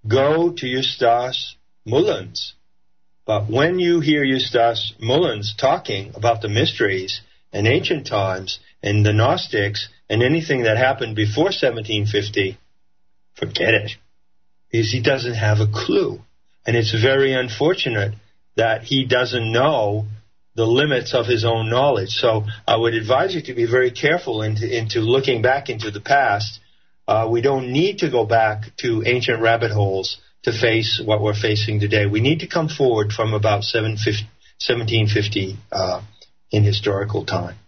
go to Eustace Mullins. But when you hear Eustace Mullins talking about the mysteries and ancient times and the Gnostics and anything that happened before seventeen fifty, forget it. Because he doesn't have a clue. And it's very unfortunate that he doesn't know the limits of his own knowledge. So I would advise you to be very careful into, into looking back into the past. Uh, we don't need to go back to ancient rabbit holes to face what we're facing today. We need to come forward from about seventeen fifty uh, in historical time.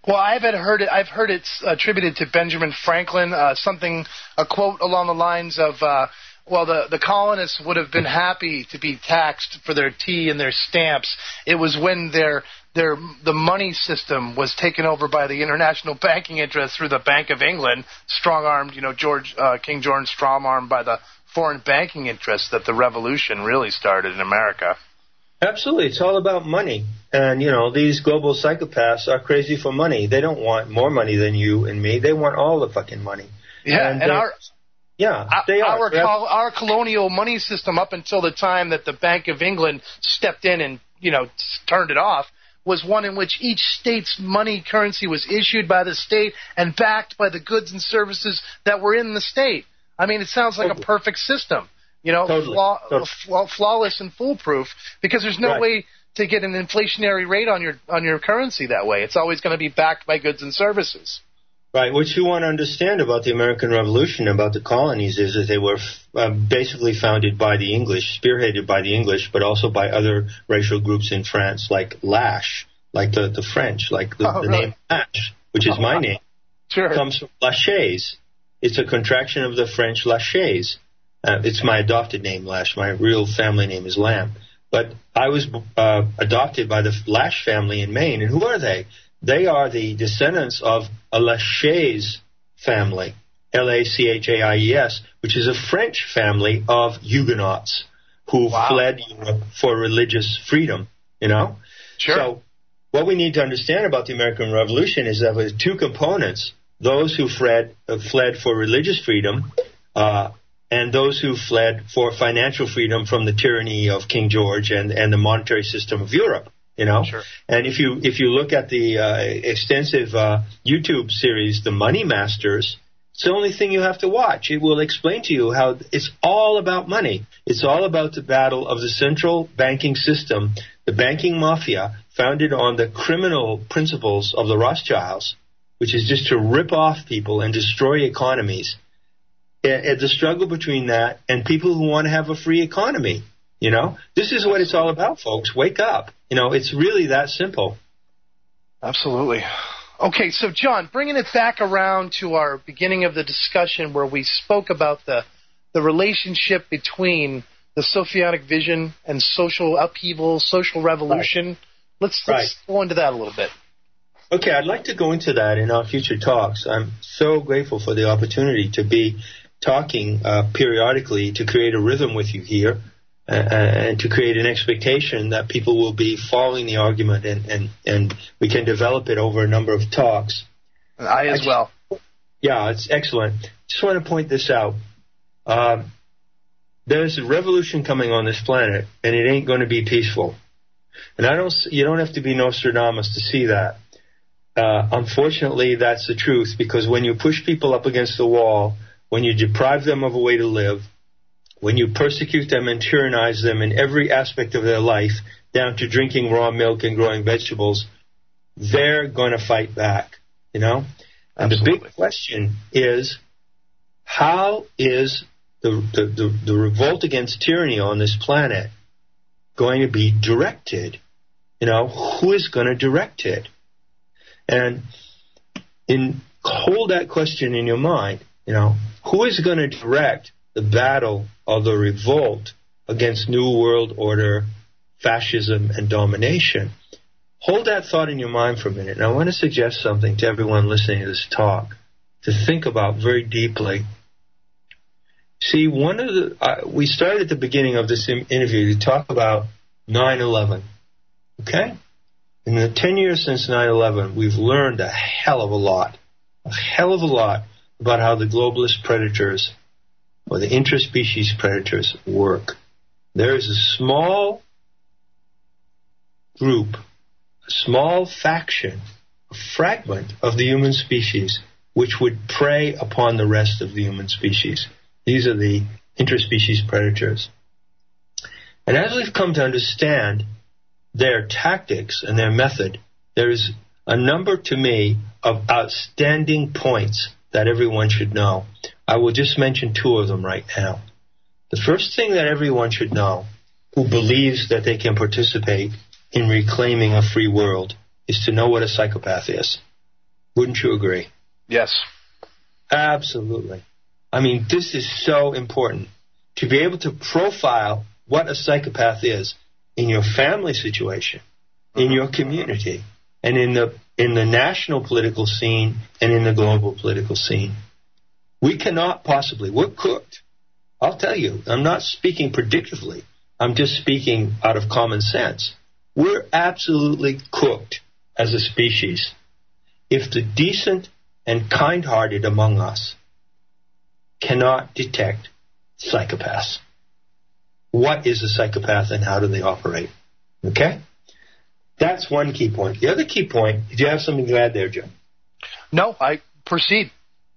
Well, I've had heard it. I've heard it's attributed to Benjamin Franklin. Uh, something, a quote along the lines of, uh, "Well, the the colonists would have been happy to be taxed for their tea and their stamps. It was when their their the money system was taken over by the international banking interest through the Bank of England, strong-armed, you know, George uh, King George strong-armed by the foreign banking interests, that the revolution really started in America." Absolutely. It's all about money. And, you know, these global psychopaths are crazy for money. They don't want more money than you and me. They want all the fucking money. Yeah, and, and our yeah, they our, are. Our, our colonial money system, up until the time that the Bank of England stepped in and, you know, turned it off, was one in which each state's money currency was issued by the state and backed by the goods and services that were in the state. I mean, it sounds like totally. a perfect system. You know, totally. flaw, totally. flaw, flawless and foolproof, because there's no right. way to get an inflationary rate on your on your currency that way. It's always going to be backed by goods and services. Right. What you want to understand about the American Revolution, about the colonies, is that they were uh, basically founded by the English, spearheaded by the English, but also by other racial groups in France, like Lache, like the, the French, like the, oh, the really? name Lache, which is oh, my wow. name, sure. comes from Lachaise. It's a contraction of the French Lachaise. Uh, it's my adopted name, Lache. My real family name is Lamb. But I was uh, adopted by the Lache family in Maine. And who are they? They are the descendants of a Lachaise family, L A C H A I E S, which is a French family of Huguenots who wow. fled Europe for religious freedom, you know? Sure. So what we need to understand about the American Revolution is that there's two components: those who fled, uh, fled for religious freedom, uh, and those who fled for financial freedom from the tyranny of King George and, and the monetary system of Europe, you know? Sure. And if you if you look at the uh, extensive uh, YouTube series, The Money Masters, it's the only thing you have to watch. It will explain to you how it's all about money. It's all about the battle of the central banking system, the banking mafia, founded on the criminal principles of the Rothschilds, which is just to rip off people and destroy economies. And the struggle between that and people who want to have a free economy, you know, this is what it's all about, folks. Wake up. You know, it's really that simple. Absolutely. Okay, so John, bringing it back around to our beginning of the discussion where we spoke about the the relationship between the Sophionic vision and social upheaval, social revolution. Right. Let's, let's right. go into that a little bit. Okay, I'd like to go into that in our future talks. I'm so grateful for the opportunity to be talking uh, periodically, to create a rhythm with you here, uh, and to create an expectation that people will be following the argument, and, and, and we can develop it over a number of talks. I as I just, well. Yeah, it's excellent. Just want to point this out. Um, there's a revolution coming on this planet, and it ain't going to be peaceful. And I don't. You don't have to be Nostradamus to see that. Uh, unfortunately, that's the truth, because when you push people up against the wall, when you deprive them of a way to live, when you persecute them and tyrannize them in every aspect of their life, down to drinking raw milk and growing vegetables, they're going to fight back, you know? And Absolutely. The big question is, how is the, the, the, the revolt against tyranny on this planet going to be directed? You know, who is going to direct it? And in hold that question in your mind, you know, who is going to direct the battle of the revolt against New World Order, fascism, and domination? Hold that thought in your mind for a minute. And I want to suggest something to everyone listening to this talk to think about very deeply. See, one of the uh, we started at the beginning of this interview to talk about nine eleven, okay? In the ten years since nine eleven, we've learned a hell of a lot, a hell of a lot about how the globalist predators or the interspecies predators work. There is a small group, a small faction, a fragment of the human species which would prey upon the rest of the human species. These are the interspecies predators. And as we've come to understand their tactics and their method, there's a number to me of outstanding points that everyone should know. I will just mention two of them right now. The first thing that everyone should know who believes that they can participate in reclaiming a free world is to know what a psychopath is. Wouldn't you agree? Yes. Absolutely. I mean, this is so important to be able to profile what a psychopath is in your family situation, in your community, and in the in the national political scene and in the global political scene. We cannot possibly. We're cooked. I'll tell you, I'm not speaking predictively. I'm just speaking out of common sense. We're absolutely cooked as a species if the decent and kind-hearted among us cannot detect psychopaths. What is a psychopath and how do they operate? Okay? That's one key point. The other key point, did you have something to add there, Joe? No, I proceed.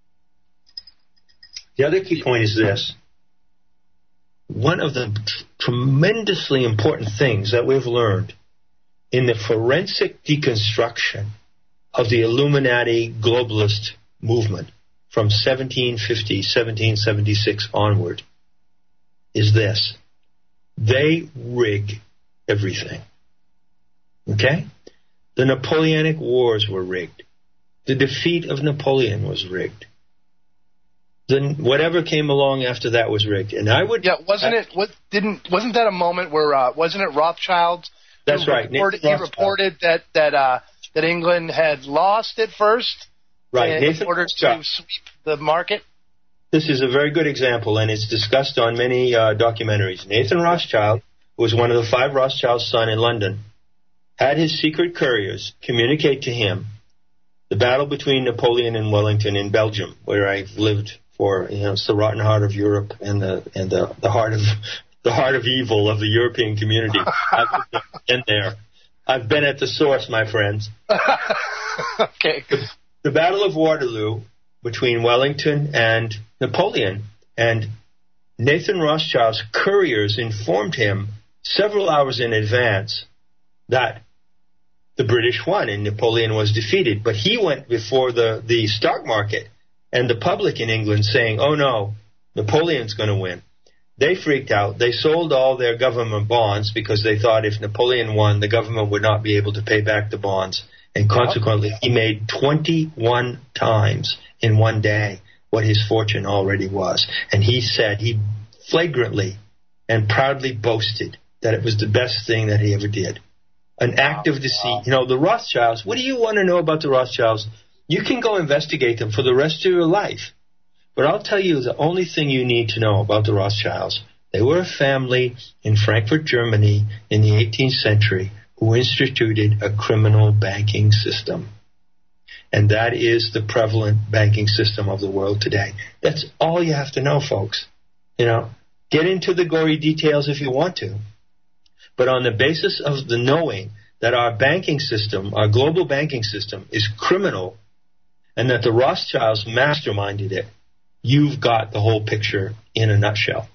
The other key point is this. One of the tr- tremendously important things that we've learned in the forensic deconstruction of the Illuminati globalist movement from seventeen fifty, seventeen seventy-six onward is this. They rig everything. Okay? The Napoleonic Wars were rigged. The defeat of Napoleon was rigged. Then whatever came along after that was rigged. And I would Yeah, wasn't it what didn't wasn't that a moment where uh, wasn't it Rothschild? That's who right. Reported, Nathan he Rothschild. reported that that uh, that England had lost at first. Right. In Nathan order Rothschild. to sweep the market. This is a very good example, and it's discussed on many uh, documentaries. Nathan Rothschild, who was one of the five Rothschild's son in London, had his secret couriers communicate to him the battle between Napoleon and Wellington in Belgium, where I've lived for, you know, it's the rotten heart of Europe and the and the, the heart of the heart of evil of the European community. I've been there. I've been at the source, my friends. Okay. The, the Battle of Waterloo between Wellington and Napoleon, and Nathan Rothschild's couriers informed him several hours in advance that the British won and Napoleon was defeated. But he went before the, the stock market and the public in England saying, oh no, Napoleon's going to win. They freaked out. They sold all their government bonds because they thought if Napoleon won, the government would not be able to pay back the bonds. And consequently, he made twenty-one times in one day what his fortune already was. And he said, he flagrantly and proudly boasted that it was the best thing that he ever did. An act of deceit. You know, the Rothschilds, what do you want to know about the Rothschilds? You can go investigate them for the rest of your life. But I'll tell you the only thing you need to know about the Rothschilds. They were a family in Frankfurt, Germany in the eighteenth century who instituted a criminal banking system. And that is the prevalent banking system of the world today. That's all you have to know, folks. You know, get into the gory details if you want to. But on the basis of the knowing that our banking system, our global banking system, is criminal, and that the Rothschilds masterminded it, you've got the whole picture in a nutshell.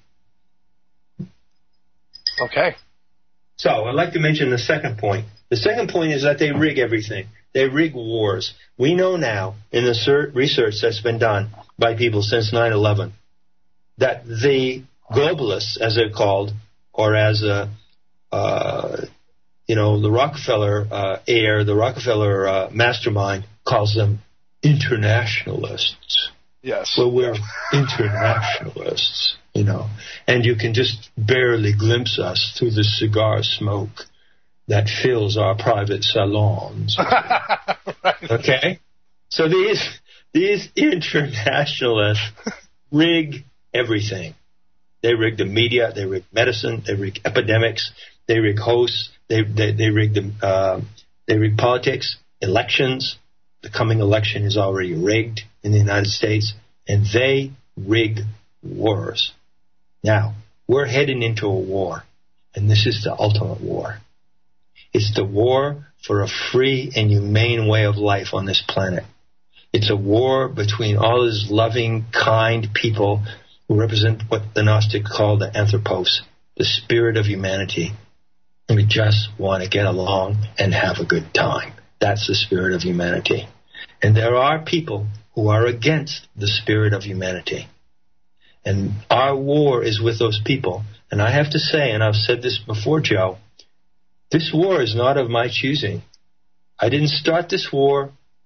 Okay. So I'd like to mention the second point. The second point is that they rig everything. They rig wars. We know now, in the research that's been done by people since nine eleven, that the globalists, as they're called, or as a, uh, you know, the Rockefeller uh, heir, the Rockefeller uh, mastermind calls them internationalists. Yes. Well, we're internationalists, you know, and you can just barely glimpse us through the cigar smoke that fills our private salons. Right. Okay? So these these internationalists rig everything. They rig the media, they rig medicine, they rig epidemics, they rig hosts, they they, they rig the uh, they rig politics, elections. The coming election is already rigged in the United States, and they rig wars. Now, we're heading into a war, and this is the ultimate war. It's the war for a free and humane way of life on this planet. It's a war between all these loving, kind people who represent what the Gnostics call the anthropos, the spirit of humanity. And we just want to get along and have a good time. That's the spirit of humanity. And there are people who are against the spirit of humanity. And our war is with those people. And I have to say, and I've said this before, Joe, this war is not of my choosing. I didn't start this war.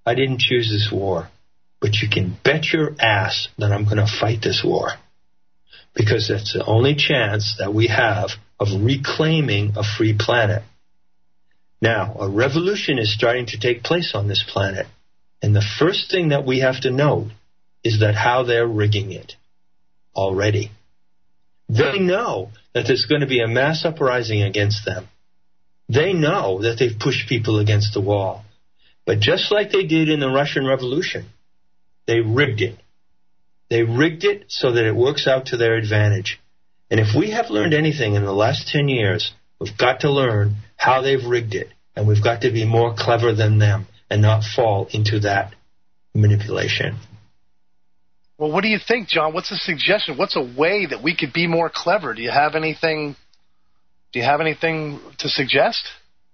I didn't choose this war, but you can bet your ass that I'm going to fight this war, because that's the only chance that we have of reclaiming a free planet. Now, a revolution is starting to take place on this planet, and the first thing that we have to know is that how they're rigging it already. They know that there's going to be a mass uprising against them. They know that they've pushed people against the wall. But just like they did in the Russian Revolution, they rigged it. They rigged it so that it works out to their advantage. And if we have learned anything in the last ten years, we've got to learn how they've rigged it. And we've got to be more clever than them and not fall into that manipulation. Well, what do you think, John? What's a suggestion? What's a way that we could be more clever? Do you have anything? Do you have anything to suggest?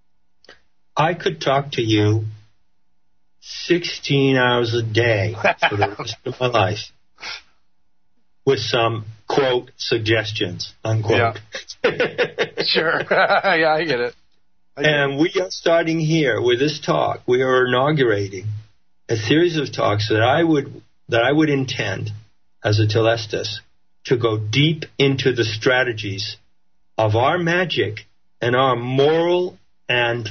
I could talk to you sixteen hours a day for the rest of my life with some, quote, suggestions, unquote. Yeah. Sure. Yeah, I get it. I get and it. we are starting here with this talk. We are inaugurating a series of talks that I would that I would intend as a Telestes to go deep into the strategies of our magic and our moral and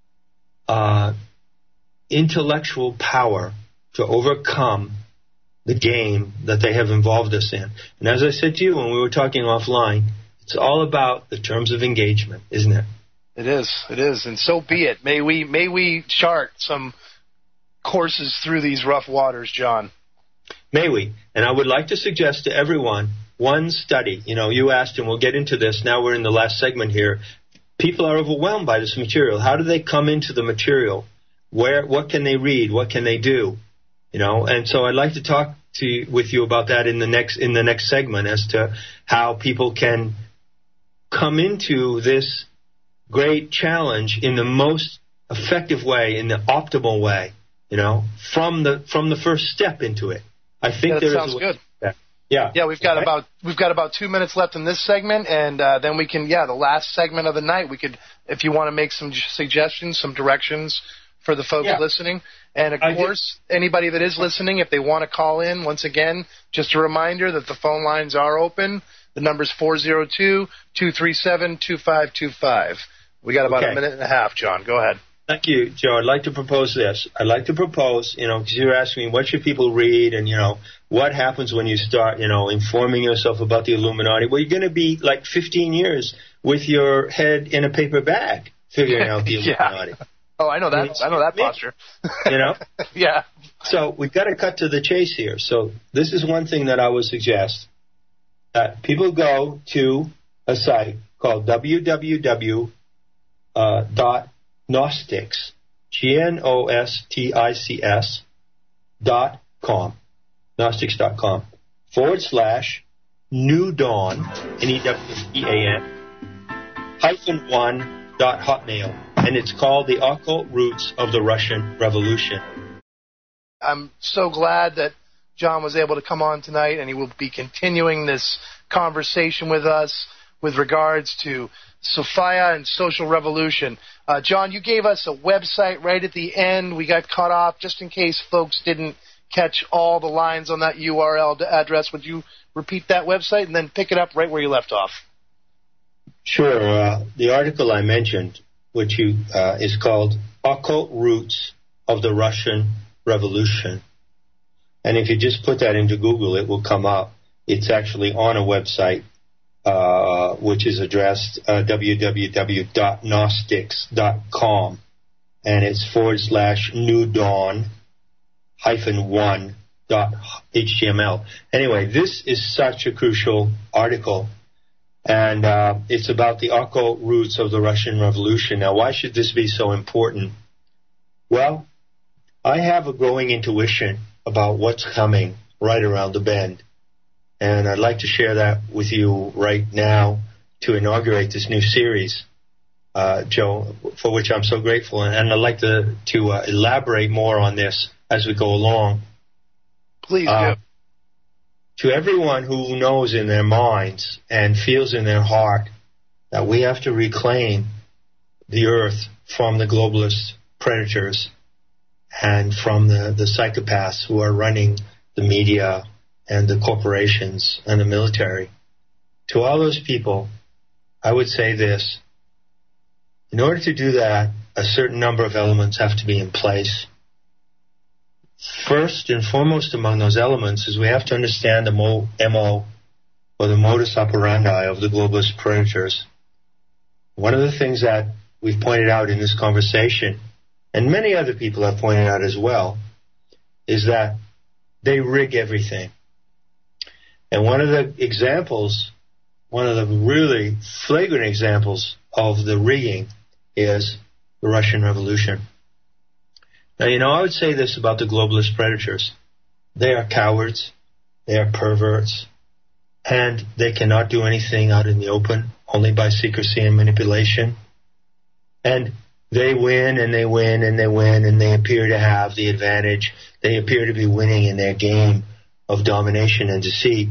uh, intellectual power to overcome the game that they have involved us in. And as I said to you when we were talking offline, it's all about the terms of engagement, isn't it? It is. It is. And so be it. May we, may we chart some courses through these rough waters, John. May we? And I would like to suggest to everyone one study. You know, you asked, and we'll get into this. Now we're in the last segment here. People are overwhelmed by this material. How do they come into the material? Where? What can they read? What can they do? You know, and so I'd like to talk to you, with you about that in the next in the next segment as to how people can come into this great challenge in the most effective way, in the optimal way. You know, from the from the first step into it. I think yeah, that there sounds is a good. Yeah, yeah. We've got okay. about we've got about two minutes left in this segment, and uh, then we can yeah the last segment of the night. We could, if you want to make some suggestions, some directions for the folks yeah. listening, and of I course did. anybody that is listening, if they want to call in, once again, just a reminder that the phone lines are open. The number's four zero two, two three seven, two five two five. We got about okay. a minute and a half, John. Go ahead. Thank you, Joe. I'd like to propose this. I'd like to propose, you know, because you're asking me what should people read and, you know, what happens when you start, you know, informing yourself about the Illuminati. Well, you're going to be like fifteen years with your head in a paper bag figuring out the yeah. Illuminati. Oh, I know that. I know that posture. You know? Yeah. So we've got to cut to the chase here. So this is one thing that I would suggest. That people go to a site called w w w dot Gnostics, G N O S T I C S dot com, Gnostics dot com, forward slash New Dawn, N E W E A N, hyphen one dot hotmail, and it's called The Occult Roots of the Russian Revolution. I'm so glad that John was able to come on tonight, and he will be continuing this conversation with us with regards to Sophia and social revolution. Uh, John, you gave us a website right at the end. We got cut off just in case folks didn't catch all the lines on that U R L address. Would you repeat that website and then pick it up right where you left off? Sure. Uh, the article I mentioned, which you uh, is called Occult Roots of the Russian Revolution. And if you just put that into Google, it will come up. It's actually on a website. Uh, which is addressed uh, w w w dot gnostics dot com, and it's forward slash new dawn hyphen one dot h t m l. Anyway, this is such a crucial article, and uh, it's about the occult roots of the Russian Revolution. Now, why should this be so important? Well, I have a growing intuition about what's coming right around the bend. And I'd like to share that with you right now to inaugurate this new series, uh, Joe, for which I'm so grateful. And, and I'd like to, to uh, elaborate more on this as we go along. Please uh, do. To everyone who knows in their minds and feels in their heart that we have to reclaim the earth from the globalist predators and from the, the psychopaths who are running the media and the corporations and the military. To all those people, I would say this. In order to do that, a certain number of elements have to be in place. First and foremost among those elements is we have to understand the M O, or the modus operandi of the globalist predators. One of the things that we've pointed out in this conversation, and many other people have pointed out as well, is that they rig everything. And one of the examples, one of the really flagrant examples of the rigging is the Russian Revolution. Now, you know, I would say this about the globalist predators. They are cowards, they are perverts, and they cannot do anything out in the open, only by secrecy and manipulation. And they win and they win and they win and they appear to have the advantage. They appear to be winning in their game of domination and deceit.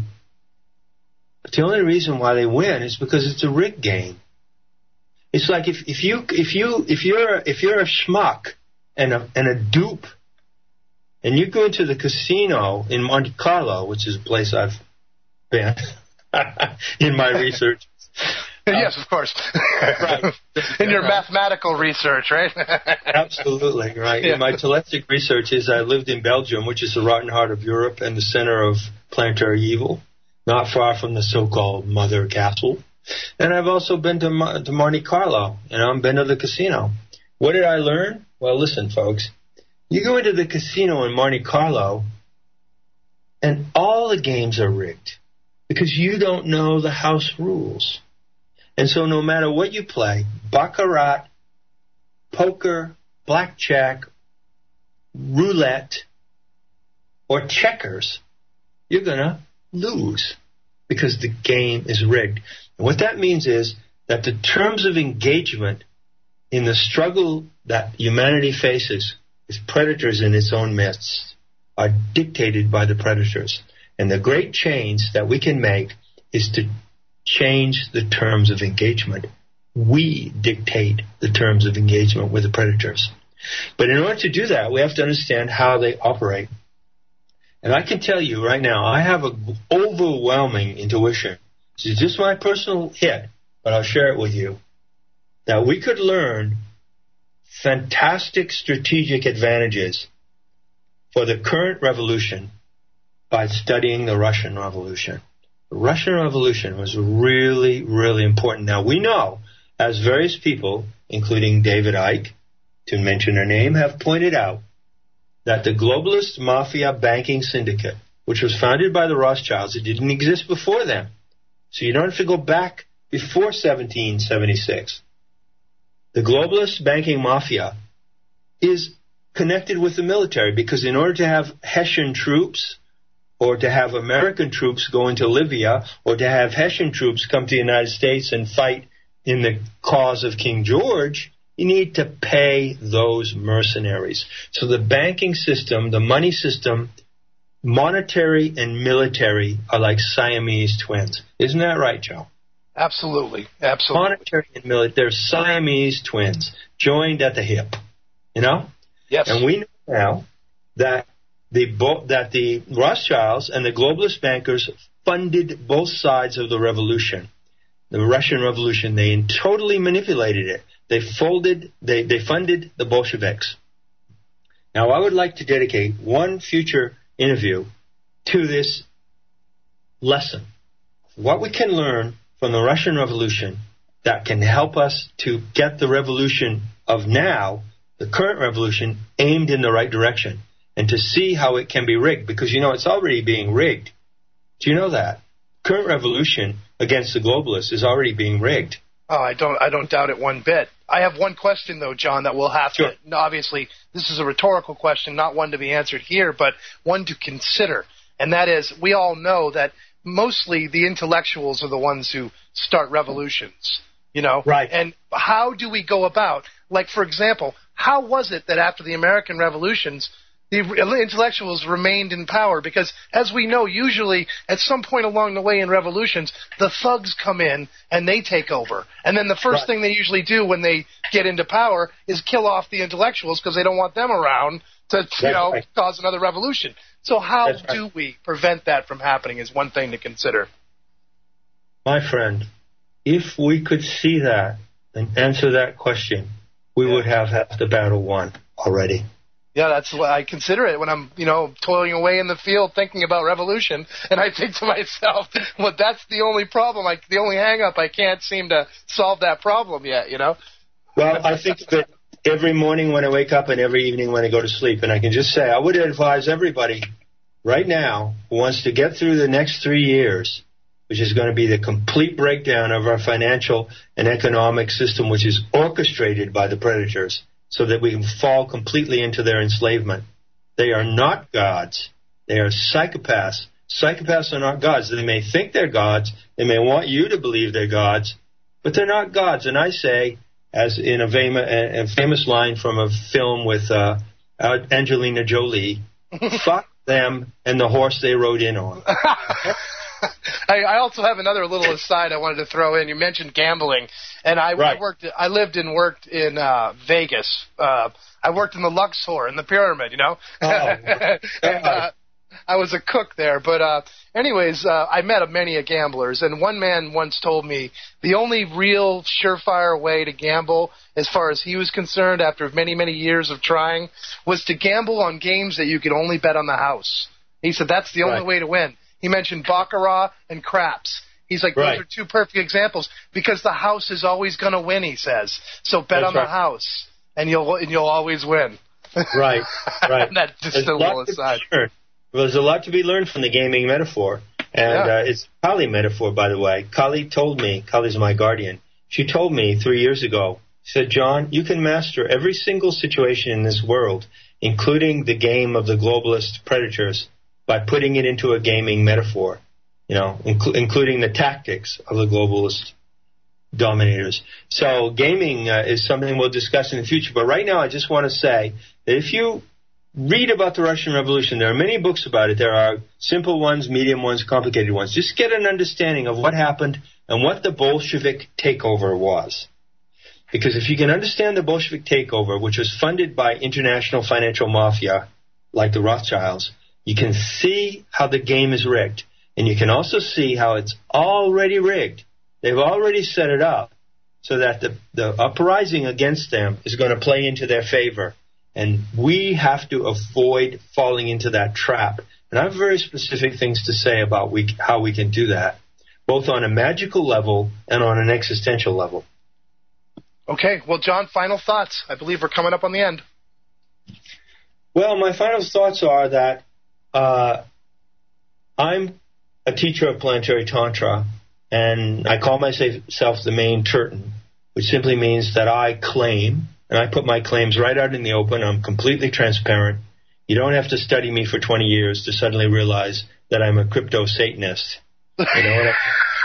But the only reason why they win is because it's a rigged game. It's like if, if you if you if you're if you're a schmuck and a and a dupe, and you go into the casino in Monte Carlo, which is a place I've been in my research. Yes, of course. Right. In your mathematical research, right? Absolutely, right. Yeah. In my telepathic researches, I lived in Belgium, which is the rotten heart of Europe and the center of planetary evil, not far from the so-called Mother Castle. And I've also been to, to Monte Carlo, and I've been to the casino. What did I learn? Well, listen, folks. You go into the casino in Monte Carlo, and all the games are rigged because you don't know the house rules. And so no matter what you play, baccarat, poker, blackjack, roulette, or checkers, you're going to lose because the game is rigged. And what that means is that the terms of engagement in the struggle that humanity faces with predators in its own midst are dictated by the predators. And the great change that we can make is to change the terms of engagement. We dictate the terms of engagement with the predators. But in order to do that, we have to understand how they operate. And I can tell you right now, I have an overwhelming intuition. This is just my personal hit, but I'll share it with you, that we could learn fantastic strategic advantages for the current revolution by studying the Russian Revolution. The Russian Revolution was really, really important. Now, we know, as various people, including David Icke, to mention her name, have pointed out, that the globalist mafia banking syndicate, which was founded by the Rothschilds, it didn't exist before them. So you don't have to go back before seventeen seventy-six. The globalist banking mafia is connected with the military because in order to have Hessian troops or to have American troops go into Libya or to have Hessian troops come to the United States and fight in the cause of King George, you need to pay those mercenaries. So the banking system, the money system, monetary and military are like Siamese twins. Isn't that right, Joe? Absolutely. Absolutely. Monetary and military, they're Siamese twins, joined at the hip. You know? Yes. And we know now that the that the Rothschilds and the globalist bankers funded both sides of the revolution. The Russian Revolution, they totally manipulated it. They folded, they, they funded the Bolsheviks. Now, I would like to dedicate one future interview to this lesson. What we can learn from the Russian Revolution that can help us to get the revolution of now, the current revolution, aimed in the right direction, and to see how it can be rigged. Because, you know, it's already being rigged. Do you know that? Current revolution against the globalists is already being rigged. Oh, I don't I don't doubt it one bit. I have one question, though, John, that we'll have sure. to, obviously, this is a rhetorical question, not one to be answered here, but one to consider. And that is, we all know that mostly the intellectuals are the ones who start revolutions, you know? Right. And how do we go about, like, for example, how was it that after the American revolutions, the intellectuals remained in power? Because, as we know, usually at some point along the way in revolutions, the thugs come in and they take over. And then the first right. thing they usually do when they get into power is kill off the intellectuals because they don't want them around to you That's know right. cause another revolution. So how That's right. do we prevent that from happening is one thing to consider. My friend, if we could see that and answer that question, we Yeah. would have half the battle won already. Yeah, that's what I consider it when I'm, you know, toiling away in the field thinking about revolution, and I think to myself, well, that's the only problem, I, the only hang-up. I can't seem to solve that problem yet, you know? Well, I think that every morning when I wake up and every evening when I go to sleep, and I can just say, I would advise everybody right now who wants to get through the next three years, which is going to be the complete breakdown of our financial and economic system, which is orchestrated by the predators, so that we can fall completely into their enslavement. They are not gods. They are psychopaths. Psychopaths are not gods. They may think they're gods. They may want you to believe they're gods, but they're not gods. And I say, as in a famous, a famous line from a film with uh, Angelina Jolie, fuck them and the horse they rode in on. I, I also have another little aside I wanted to throw in. You mentioned gambling, and I, Right. I worked. I lived and worked in uh, Vegas. Uh, I worked in the Luxor in the Pyramid. You know, Oh, and, uh, I was a cook there. But uh, anyways, uh, I met many a gamblers, and one man once told me the only real surefire way to gamble, as far as he was concerned, after many many years of trying, was to gamble on games that you could only bet on the house. He said that's the only Right. way to win. He mentioned baccarat and craps. He's like, those Right. are two perfect examples because the house is always going to win, he says. So bet That's on the right. house, and you'll and you'll always win. Right, right. That's just There's a a little lot to be aside. learned. Well, there's a lot to be learned from the gaming metaphor. And Yeah. uh, it's a Kali metaphor, by the way. Kali told me, Kali's my guardian, she told me three years ago, she said, John, you can master every single situation in this world, including the game of the globalist predators, by putting it into a gaming metaphor, you know, inc- including the tactics of the globalist dominators. So gaming uh, is something we'll discuss in the future. But right now I just want to say that if you read about the Russian Revolution, there are many books about it. There are simple ones, medium ones, complicated ones. Just get an understanding of what happened and what the Bolshevik takeover was. Because if you can understand the Bolshevik takeover, which was funded by international financial mafia like the Rothschilds, you can see how the game is rigged. And you can also see how it's already rigged. They've already set it up so that the, the uprising against them is going to play into their favor. And we have to avoid falling into that trap. And I have very specific things to say about we, how we can do that, both on a magical level and on an existential level. Okay, well, John, final thoughts. I believe we're coming up on the end. Well, my final thoughts are that uh, I'm a teacher of planetary tantra, and I call myself the main Turton, which simply means that I claim, and I put my claims right out in the open. I'm completely transparent. You don't have to study me for twenty years to suddenly realize that I'm a crypto-Satanist. You know what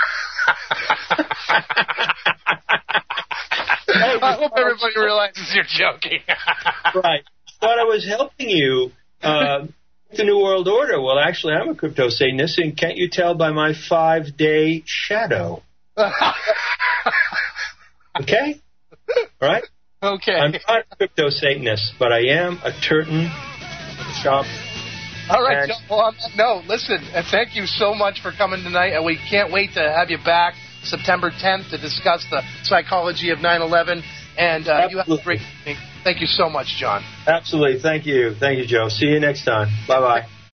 I I hope everybody realizes you're joking. Right. Thought I was helping you uh, the New World Order. Well, actually, I'm a crypto-Satanist, and can't you tell by my five-day shadow? Okay? Right? Okay. I'm not a crypto-Satanist, but I am a Turton shop. All right, and- John. Well, on that note, listen, and thank you so much for coming tonight, and we can't wait to have you back September tenth to discuss the psychology of nine eleven. And uh, you have a great evening. Thank you so much, John. Absolutely. Thank you. Thank you, Joe. See you next time. Bye-bye.